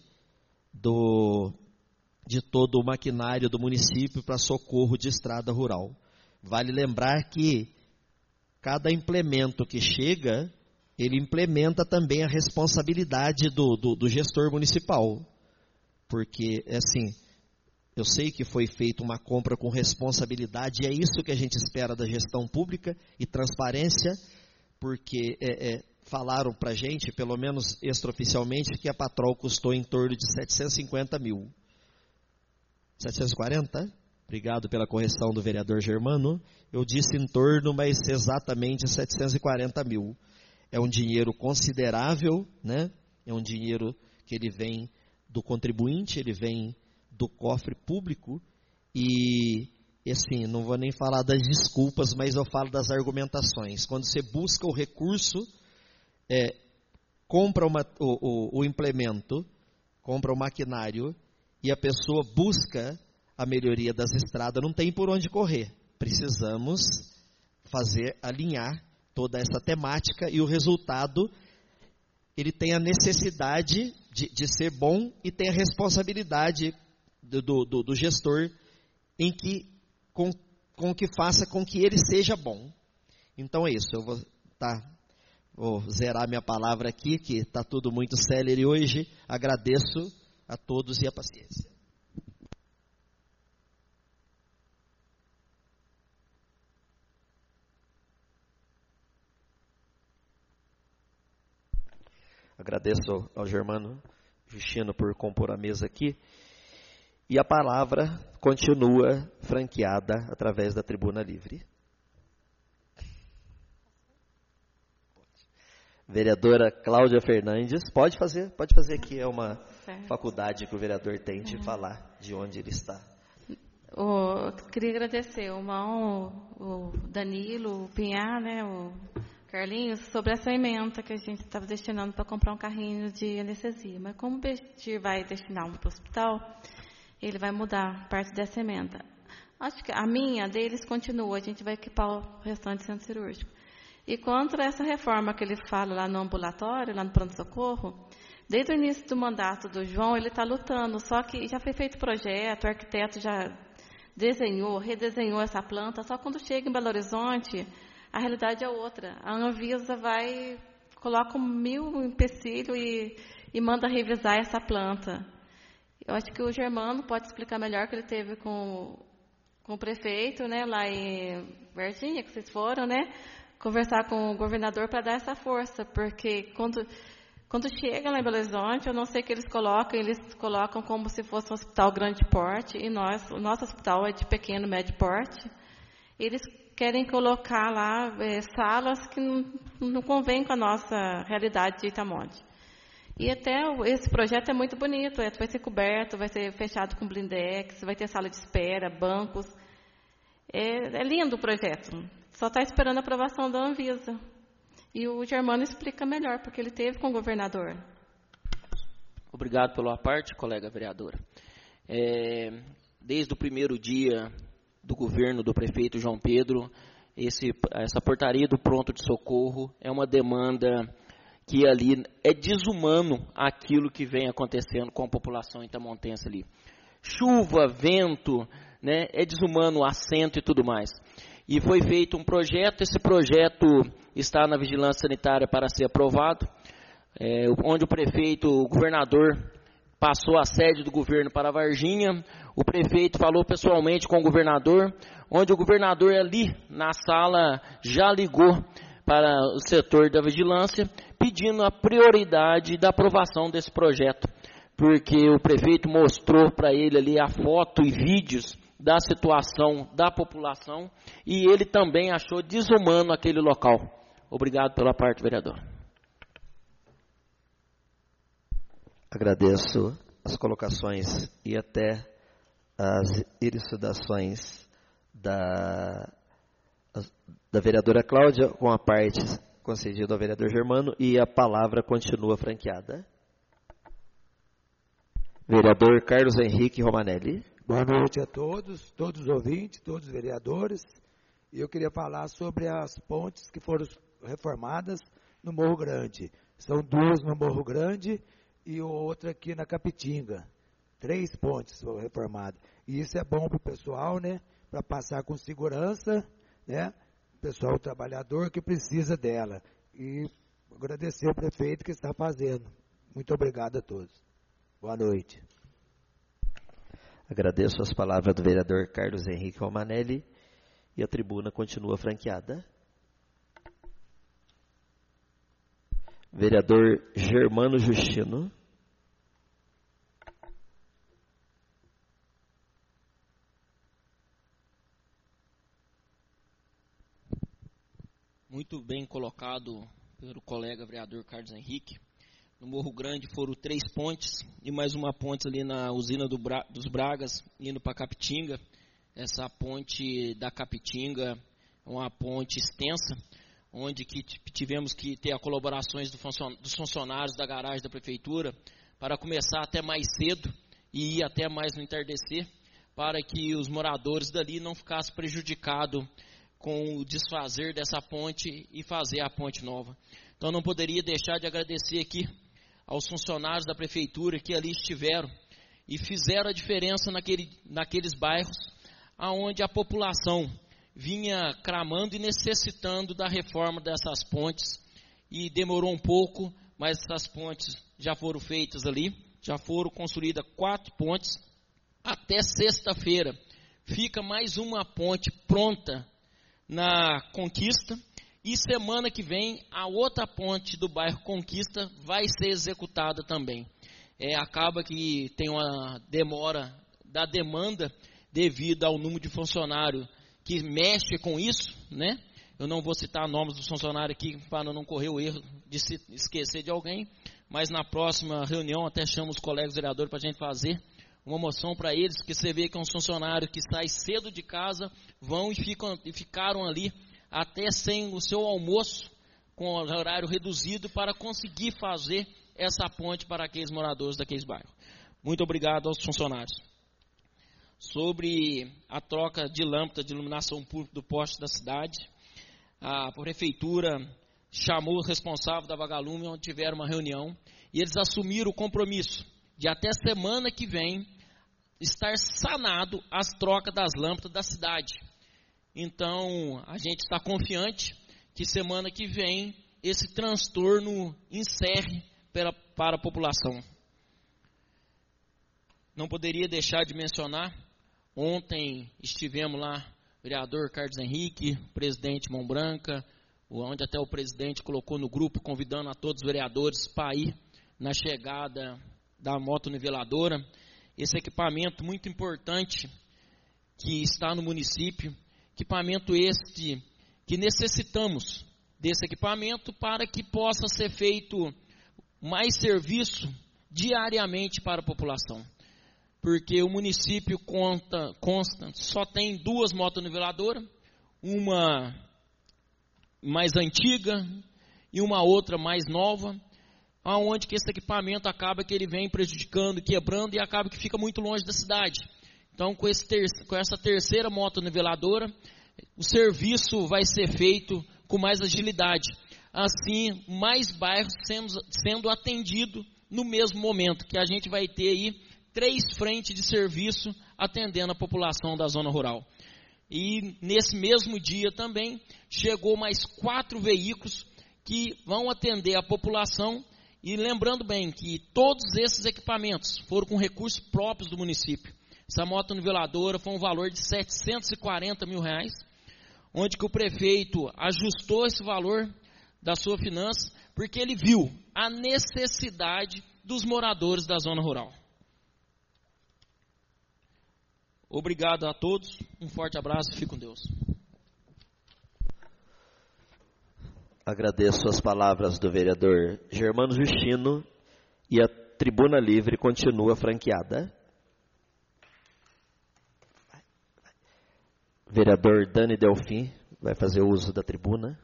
Speaker 1: do, de todo o maquinário do município para socorro de estrada rural. Vale lembrar que cada implemento que chega, ele implementa também a responsabilidade do, do, do gestor municipal. Porque, assim, eu sei que foi feita uma compra com responsabilidade, e é isso que a gente espera da gestão pública e transparência, porque é, é, falaram para a gente, pelo menos extraoficialmente, que a patrol custou em torno de setecentos e cinquenta mil. setecentos e quarenta? Obrigado pela correção do vereador Germano. Eu disse em torno, mas exatamente setecentos e quarenta mil. É um dinheiro considerável, né? É um dinheiro que ele vem do contribuinte, ele vem do cofre público, e, e assim, não vou nem falar das desculpas, mas eu falo das argumentações. Quando você busca o recurso, é, compra uma, o, o, o implemento, compra o maquinário, e a pessoa busca a melhoria das estradas, não tem por onde correr. Precisamos fazer, alinhar toda essa temática, e o resultado, ele tem a necessidade de, de ser bom e tem a responsabilidade do, do, do gestor em que, com, com que faça com que ele seja bom. Então é isso, eu vou, tá, vou zerar minha palavra aqui, que está tudo muito célere hoje. Agradeço a todos e a paciência. Agradeço ao Germano Justino por compor a mesa aqui. E a palavra continua franqueada através da tribuna livre. Vereadora Cláudia Fernandes, pode fazer, pode fazer aqui, é uma certo. Faculdade que o vereador tem de é. falar de onde ele está.
Speaker 2: Eu queria agradecer o irmão, o Danilo, o Pinhar, né, o Carlinhos, sobre essa emenda que a gente estava destinando para comprar um carrinho de anestesia. Mas como o Bestir vai destinar um para o hospital, ele vai mudar parte dessa emenda. Acho que a minha, deles, continua. A gente vai equipar o restante do centro cirúrgico. E contra essa reforma que ele fala lá no ambulatório, lá no pronto-socorro, desde o início do mandato do João, ele está lutando. Só que já foi feito projeto, o arquiteto já desenhou, redesenhou essa planta. Só quando chega em Belo Horizonte, a realidade é outra. A Anvisa vai, coloca mil empecilhos e, e manda revisar essa planta. Eu acho que o Germano pode explicar melhor, que ele teve com, com o prefeito, né, lá em Varginha, que vocês foram, né, conversar com o governador para dar essa força, porque quando, Quando chega lá em Belo Horizonte, eu não sei o que eles colocam, eles colocam como se fosse um hospital grande porte, e nós, o nosso hospital é de pequeno, médio porte. Eles querem colocar lá é, salas que não, não convêm com a nossa realidade de Itamonte. E até esse projeto é muito bonito, é, vai ser coberto, vai ser fechado com blindex, vai ter sala de espera, bancos. É, é lindo o projeto, só está esperando a aprovação da Anvisa. E o Germano explica melhor, porque ele teve com o governador.
Speaker 4: Obrigado pela parte, colega vereadora. É, desde o primeiro dia do governo do prefeito João Pedro, esse, essa portaria do pronto de socorro é uma demanda que ali é desumano aquilo que vem acontecendo com a população itamontense ali. Chuva, vento, né, é desumano o assento e tudo mais. E foi feito um projeto, esse projeto está na vigilância sanitária para ser aprovado, é, onde o prefeito, o governador, passou a sede do governo para Varginha, o prefeito falou pessoalmente com o governador, onde o governador ali na sala já ligou para o setor da vigilância, pedindo a prioridade da aprovação desse projeto, porque o prefeito mostrou para ele ali a foto e vídeos da situação da população, e ele também achou desumano aquele local. Obrigado pela parte, vereador.
Speaker 1: Agradeço as colocações e até as elucidações da, da vereadora Cláudia, com a parte concedida ao vereador Germano, e a palavra continua franqueada. Vereador Carlos Henrique Romanelli.
Speaker 3: Boa noite a todos, todos os ouvintes, todos os vereadores. E eu queria falar sobre as pontes que foram reformadas no Morro Grande. São duas no Morro Grande e outra aqui na Capitinga. Três pontes foram reformadas. E isso é bom para o pessoal, né? Para passar com segurança, né? Pessoal trabalhador que precisa dela. E agradecer ao prefeito que está fazendo. Muito obrigado a todos. Boa noite.
Speaker 1: Agradeço as palavras do vereador Carlos Henrique Romanelli e a tribuna continua franqueada. Vereador Germano Justino.
Speaker 4: Muito bem colocado pelo colega vereador Carlos Henrique. No Morro Grande foram três pontes e mais uma ponte ali na usina do Bra- dos Bragas, indo para Capitinga. Essa ponte da Capitinga é uma ponte extensa, onde que tivemos que ter a colaborações do funcion- dos funcionários da garagem da prefeitura para começar até mais cedo e ir até mais no entardecer, para que os moradores dali não ficassem prejudicados com o desfazer dessa ponte e fazer a ponte nova. Então não poderia deixar de agradecer aqui aos funcionários da prefeitura que ali estiveram e fizeram a diferença naquele, naqueles bairros onde a população vinha clamando e necessitando da reforma dessas pontes, e demorou um pouco, mas essas pontes já foram feitas ali, já foram construídas quatro pontes. Até sexta-feira fica mais uma ponte pronta na Conquista, e semana que vem a outra ponte do bairro Conquista vai ser executada também. É, acaba que tem uma demora da demanda devido ao número de funcionários que mexe com isso, né? Eu não vou citar nomes dos funcionários aqui para não correr o erro de se esquecer de alguém, mas na próxima reunião até chamo os colegas vereadores para a gente fazer uma moção para eles, que você vê que é um funcionário que sai cedo de casa, vão e, ficam, e ficaram ali até sem o seu almoço, com horário reduzido, para conseguir fazer essa ponte para aqueles moradores daqueles bairros. Muito obrigado aos funcionários. Sobre a troca de lâmpada de iluminação pública do poste da cidade, a prefeitura chamou o responsável da Vagalume, onde tiveram uma reunião, e eles assumiram o compromisso de até semana que vem estar sanado as trocas das lâmpadas da cidade. Então, a gente está confiante que semana que vem esse transtorno encerre para, para a população. Não poderia deixar de mencionar, ontem estivemos lá, vereador Carlos Henrique, presidente Mão Branca, onde até o presidente colocou no grupo, convidando a todos os vereadores para ir na chegada da motoniveladora. Esse equipamento muito importante que está no município, equipamento este que necessitamos desse equipamento para que possa ser feito mais serviço diariamente para a população. Porque o município conta, consta, só tem duas motoniveladoras, uma mais antiga e uma outra mais nova, aonde que esse equipamento acaba que ele vem prejudicando, quebrando e acaba que fica muito longe da cidade. Então, com, esse ter, com essa terceira motoniveladora, o serviço vai ser feito com mais agilidade. Assim, mais bairros sendo, sendo atendidos no mesmo momento, que a gente vai ter aí três frentes de serviço atendendo a população da zona rural. E nesse mesmo dia também, chegou mais quatro veículos que vão atender a população. E lembrando bem que todos esses equipamentos foram com recursos próprios do município. Essa motoniveladora foi um valor de setecentos e quarenta mil reais, onde que o prefeito ajustou esse valor da sua finança, porque ele viu a necessidade dos moradores da zona rural. Obrigado a todos, um forte abraço e fique com Deus.
Speaker 1: Agradeço as palavras do vereador Germano Justino e a tribuna livre continua franqueada. Vereador Dani Delfim vai fazer uso da tribuna.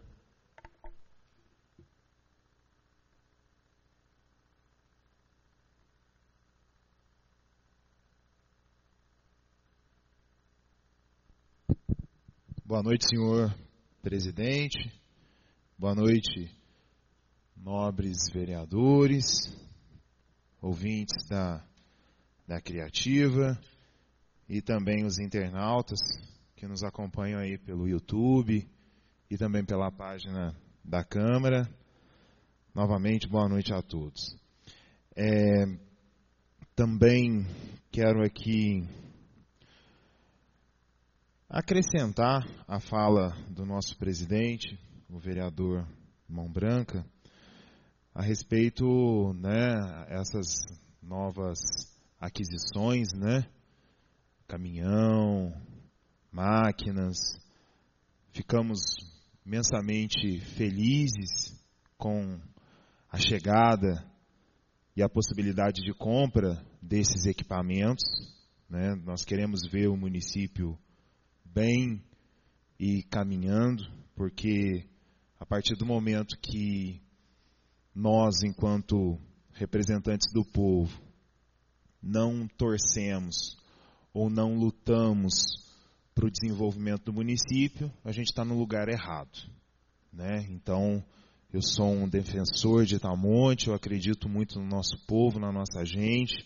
Speaker 6: Boa noite, senhor presidente. Boa noite, nobres vereadores, ouvintes da, da Criativa e também os internautas que nos acompanham aí pelo YouTube e também pela página da Câmara. Novamente, boa noite a todos. É, também quero aqui acrescentar a fala do nosso presidente, o vereador Mão Branca, a respeito, né, essas novas aquisições, né, caminhão, máquinas. Ficamos imensamente felizes com a chegada e a possibilidade de compra desses equipamentos, né. Nós queremos ver o município bem e caminhando, porque a partir do momento que nós, enquanto representantes do povo, não torcemos ou não lutamos para o desenvolvimento do município, a gente está no lugar errado, né? Então, eu sou um defensor de Itamonte, eu acredito muito no nosso povo, na nossa gente.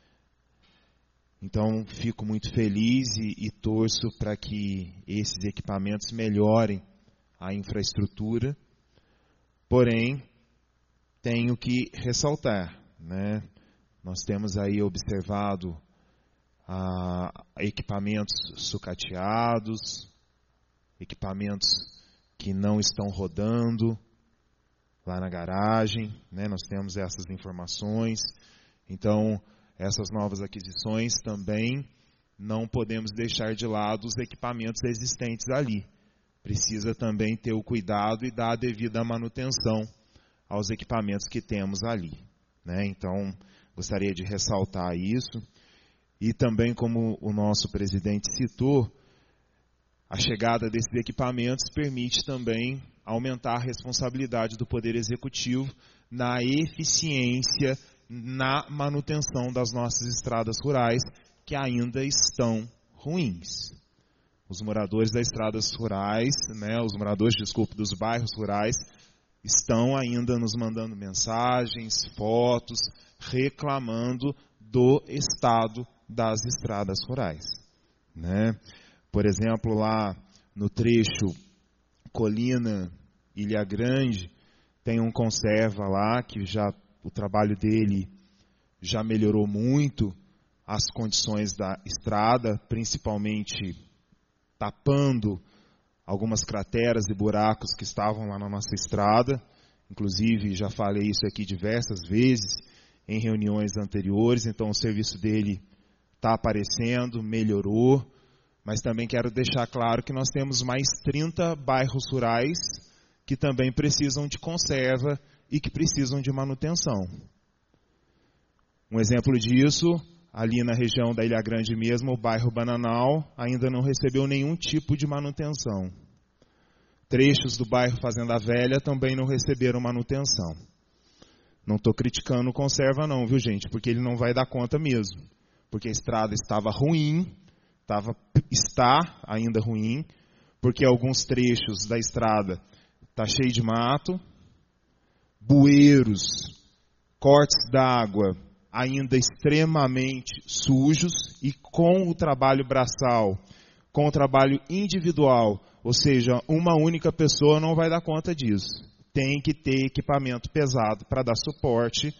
Speaker 6: Então, fico muito feliz e, e torço para que esses equipamentos melhorem a infraestrutura. Porém, tenho que ressaltar, né? Nós temos aí observado ah, equipamentos sucateados, equipamentos que não estão rodando lá na garagem, né? Nós temos essas informações. Então, essas novas aquisições também não podemos deixar de lado os equipamentos existentes ali. Precisa também ter o cuidado e dar a devida manutenção aos equipamentos que temos ali, né? Então, gostaria de ressaltar isso. E também, como o nosso presidente citou, a chegada desses equipamentos permite também aumentar a responsabilidade do Poder Executivo na eficiência, na manutenção das nossas estradas rurais, que ainda estão ruins. Os moradores das estradas rurais, né, os moradores, desculpe, dos bairros rurais, estão ainda nos mandando mensagens, fotos, reclamando do estado das estradas rurais, né? Por exemplo, lá no trecho Colina, Ilha Grande, tem um conserva lá que já o trabalho dele já melhorou muito as condições da estrada, principalmente tapando algumas crateras e buracos que estavam lá na nossa estrada. Inclusive, já falei isso aqui diversas vezes em reuniões anteriores. Então, o serviço dele está aparecendo, melhorou. Mas também quero deixar claro que nós temos mais trinta bairros rurais que também precisam de conserva e que precisam de manutenção. Um exemplo disso, ali na região da Ilha Grande mesmo, o bairro Bananal ainda não recebeu nenhum tipo de manutenção. Trechos do bairro Fazenda Velha também não receberam manutenção. Não estou criticando conserva não, viu gente? Porque ele não vai dar conta mesmo. Porque a estrada estava ruim, estava, está ainda ruim, porque alguns trechos da estrada está cheio de mato, bueiros, cortes d'água ainda extremamente sujos, e com o trabalho braçal, com o trabalho individual, ou seja, uma única pessoa não vai dar conta disso. Tem que ter equipamento pesado para dar suporte.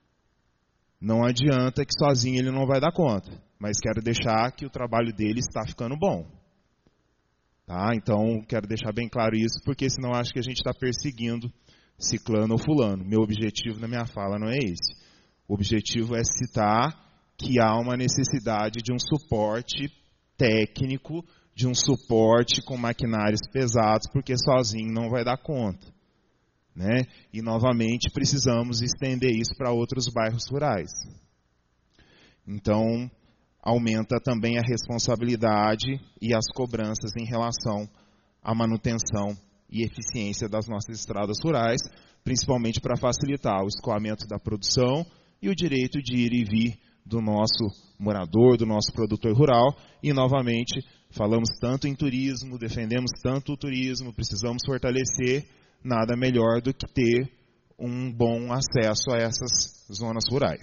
Speaker 6: Não adianta que sozinho ele não vai dar conta. Mas quero deixar que o trabalho dele está ficando bom. Tá? Então, quero deixar bem claro isso, porque senão acho que a gente está perseguindo ciclano ou fulano. Meu objetivo na minha fala não é esse. O objetivo é citar que há uma necessidade de um suporte técnico, de um suporte com maquinários pesados, porque sozinho não vai dar conta. Né? E, novamente, precisamos estender isso para outros bairros rurais. Então, aumenta também a responsabilidade e as cobranças em relação à manutenção e eficiência das nossas estradas rurais, principalmente para facilitar o escoamento da produção e o direito de ir e vir do nosso morador, do nosso produtor rural. E, novamente, falamos tanto em turismo, defendemos tanto o turismo, precisamos fortalecer. Nada melhor do que ter um bom acesso a essas zonas rurais.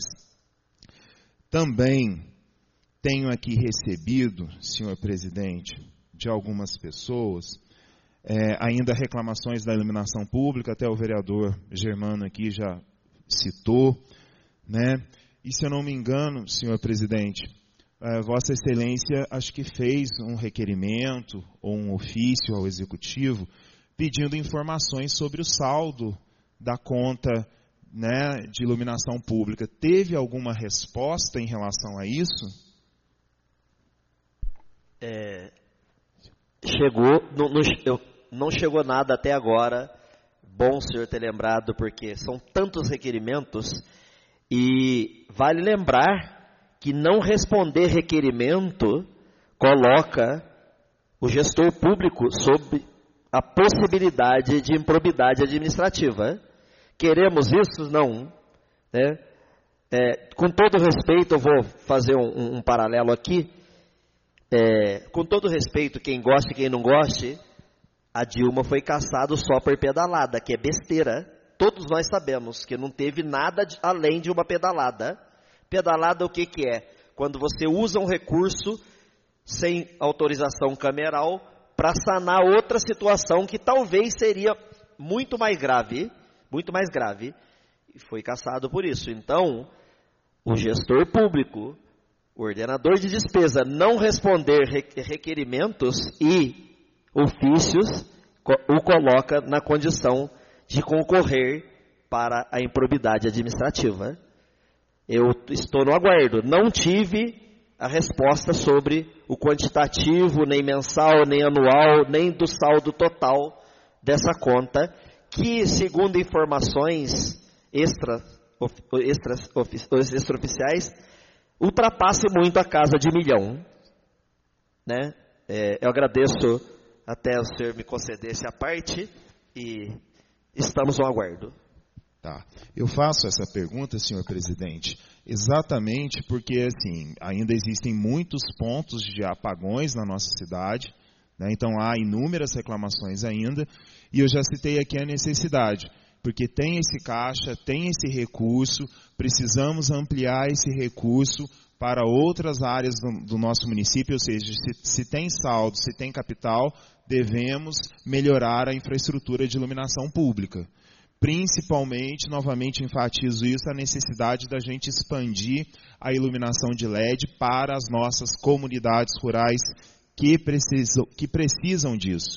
Speaker 6: Também tenho aqui recebido, senhor presidente, de algumas pessoas, é, ainda reclamações da iluminação pública, até o vereador Germano aqui já citou, né? E se eu não me engano, senhor presidente, é, Vossa Excelência acho que fez um requerimento ou um ofício ao Executivo pedindo informações sobre o saldo da conta, né, de iluminação pública. Teve alguma resposta em relação a isso?
Speaker 1: É, chegou, não, não, eu, não chegou nada até agora. Bom o senhor ter lembrado, porque são tantos requerimentos, e vale lembrar que não responder requerimento coloca o gestor público sob a possibilidade de improbidade administrativa. Queremos isso? Não. Né? É, com todo respeito, eu vou fazer um, um, um paralelo aqui. É, com todo respeito, quem gosta e quem não goste, a Dilma foi caçada só por pedalada, que é besteira. Todos nós sabemos que não teve nada de, além de uma pedalada. Pedalada o que, que é? Quando você usa um recurso sem autorização cameral para sanar outra situação que talvez seria muito mais grave, muito mais grave, e foi cassado por isso. Então, o gestor público, o ordenador de despesa, não responder requerimentos e ofícios, o coloca na condição de concorrer para a improbidade administrativa. Eu estou no aguardo. Não tive a resposta sobre o quantitativo, nem mensal, nem anual, nem do saldo total dessa conta, que, segundo informações extra, extra, extraoficiais, ultrapasse muito a casa de milhão. Né? É, eu agradeço até o senhor me conceder essa parte e estamos no aguardo.
Speaker 6: Tá. Eu faço essa pergunta, senhor presidente, exatamente porque assim, ainda existem muitos pontos de apagões na nossa cidade, né? Então há inúmeras reclamações ainda, e eu já citei aqui a necessidade, porque tem esse caixa, tem esse recurso, precisamos ampliar esse recurso para outras áreas do, do nosso município, ou seja, se, se tem saldo, se tem capital, devemos melhorar a infraestrutura de iluminação pública. Principalmente, novamente enfatizo isso, a necessidade da gente expandir a iluminação de L E D para as nossas comunidades rurais que precisam, que precisam disso.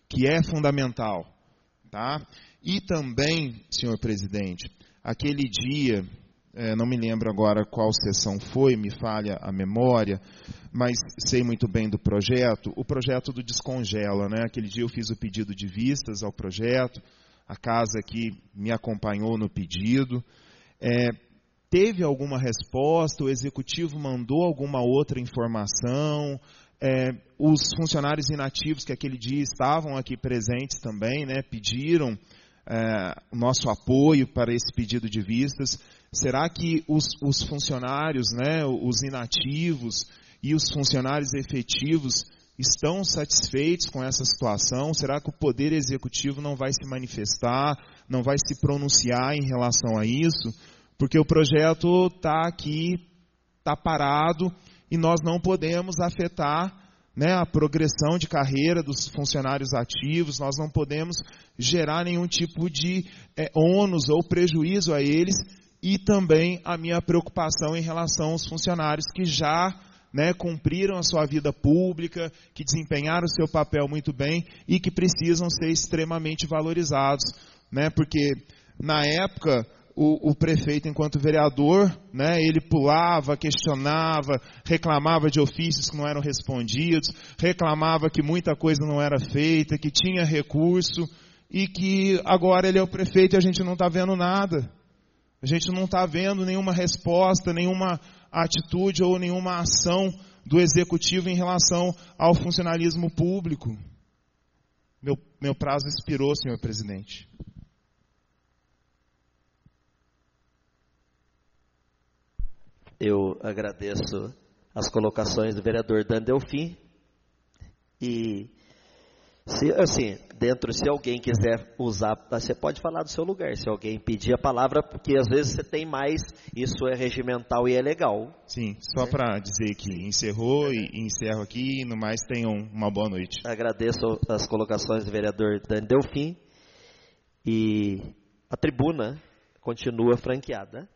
Speaker 6: que é fundamental. Tá? E também, senhor presidente, aquele dia, é, não me lembro agora qual sessão foi, me falha a memória, mas sei muito bem do projeto, o projeto do Descongela, né? Aquele dia eu fiz o pedido de vistas ao projeto, a casa aqui me acompanhou no pedido. É, teve alguma resposta, o executivo mandou alguma outra informação? É, os funcionários inativos que aquele dia estavam aqui presentes também, né, pediram é, o nosso apoio para esse pedido de vistas. Será que os, os funcionários, né, os inativos e os funcionários efetivos estão satisfeitos com essa situação? Será que o Poder Executivo não vai se manifestar, não vai se pronunciar em relação a isso? Porque o projeto está aqui, está parado, e nós não podemos afetar, né, a progressão de carreira dos funcionários ativos, nós não podemos gerar nenhum tipo de é, ônus ou prejuízo a eles, e também a minha preocupação em relação aos funcionários que já, né, cumpriram a sua vida pública, que desempenharam o seu papel muito bem e que precisam ser extremamente valorizados, né, porque na época o, o prefeito, enquanto vereador, né, ele pulava, questionava, reclamava de ofícios que não eram respondidos, reclamava que muita coisa não era feita, que tinha recurso, e que agora ele é o prefeito e a gente não está vendo nada. A gente não está vendo nenhuma resposta, nenhuma atitude ou nenhuma ação do executivo em relação ao funcionalismo público. Meu, meu prazo expirou, senhor presidente.
Speaker 1: Eu agradeço as colocações do vereador Dan Delfim. E, se, assim, dentro, se alguém quiser usar, você pode falar do seu lugar. Se alguém pedir a palavra, porque às vezes você tem mais, isso é regimental e é legal.
Speaker 6: Sim, só né? Para dizer que encerrou e encerro aqui, e no mais tenham uma boa noite.
Speaker 1: Agradeço as colocações do vereador Dan Delfim. E a tribuna continua franqueada.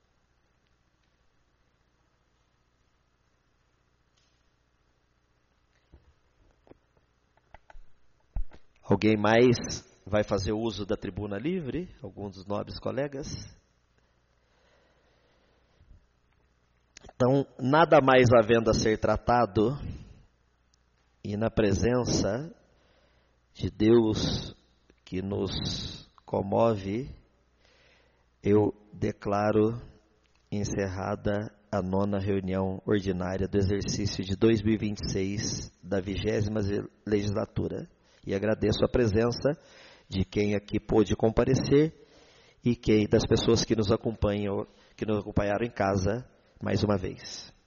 Speaker 1: Alguém mais vai fazer uso da tribuna livre? Algum dos nobres colegas? Então, nada mais havendo a ser tratado, e na presença de Deus que nos comove, eu declaro encerrada a nona reunião ordinária do exercício de dois mil e vinte e seis da vigésima legislatura. E agradeço a presença de quem aqui pôde comparecer e quem das pessoas que nos acompanham, que nos acompanharam em casa mais uma vez.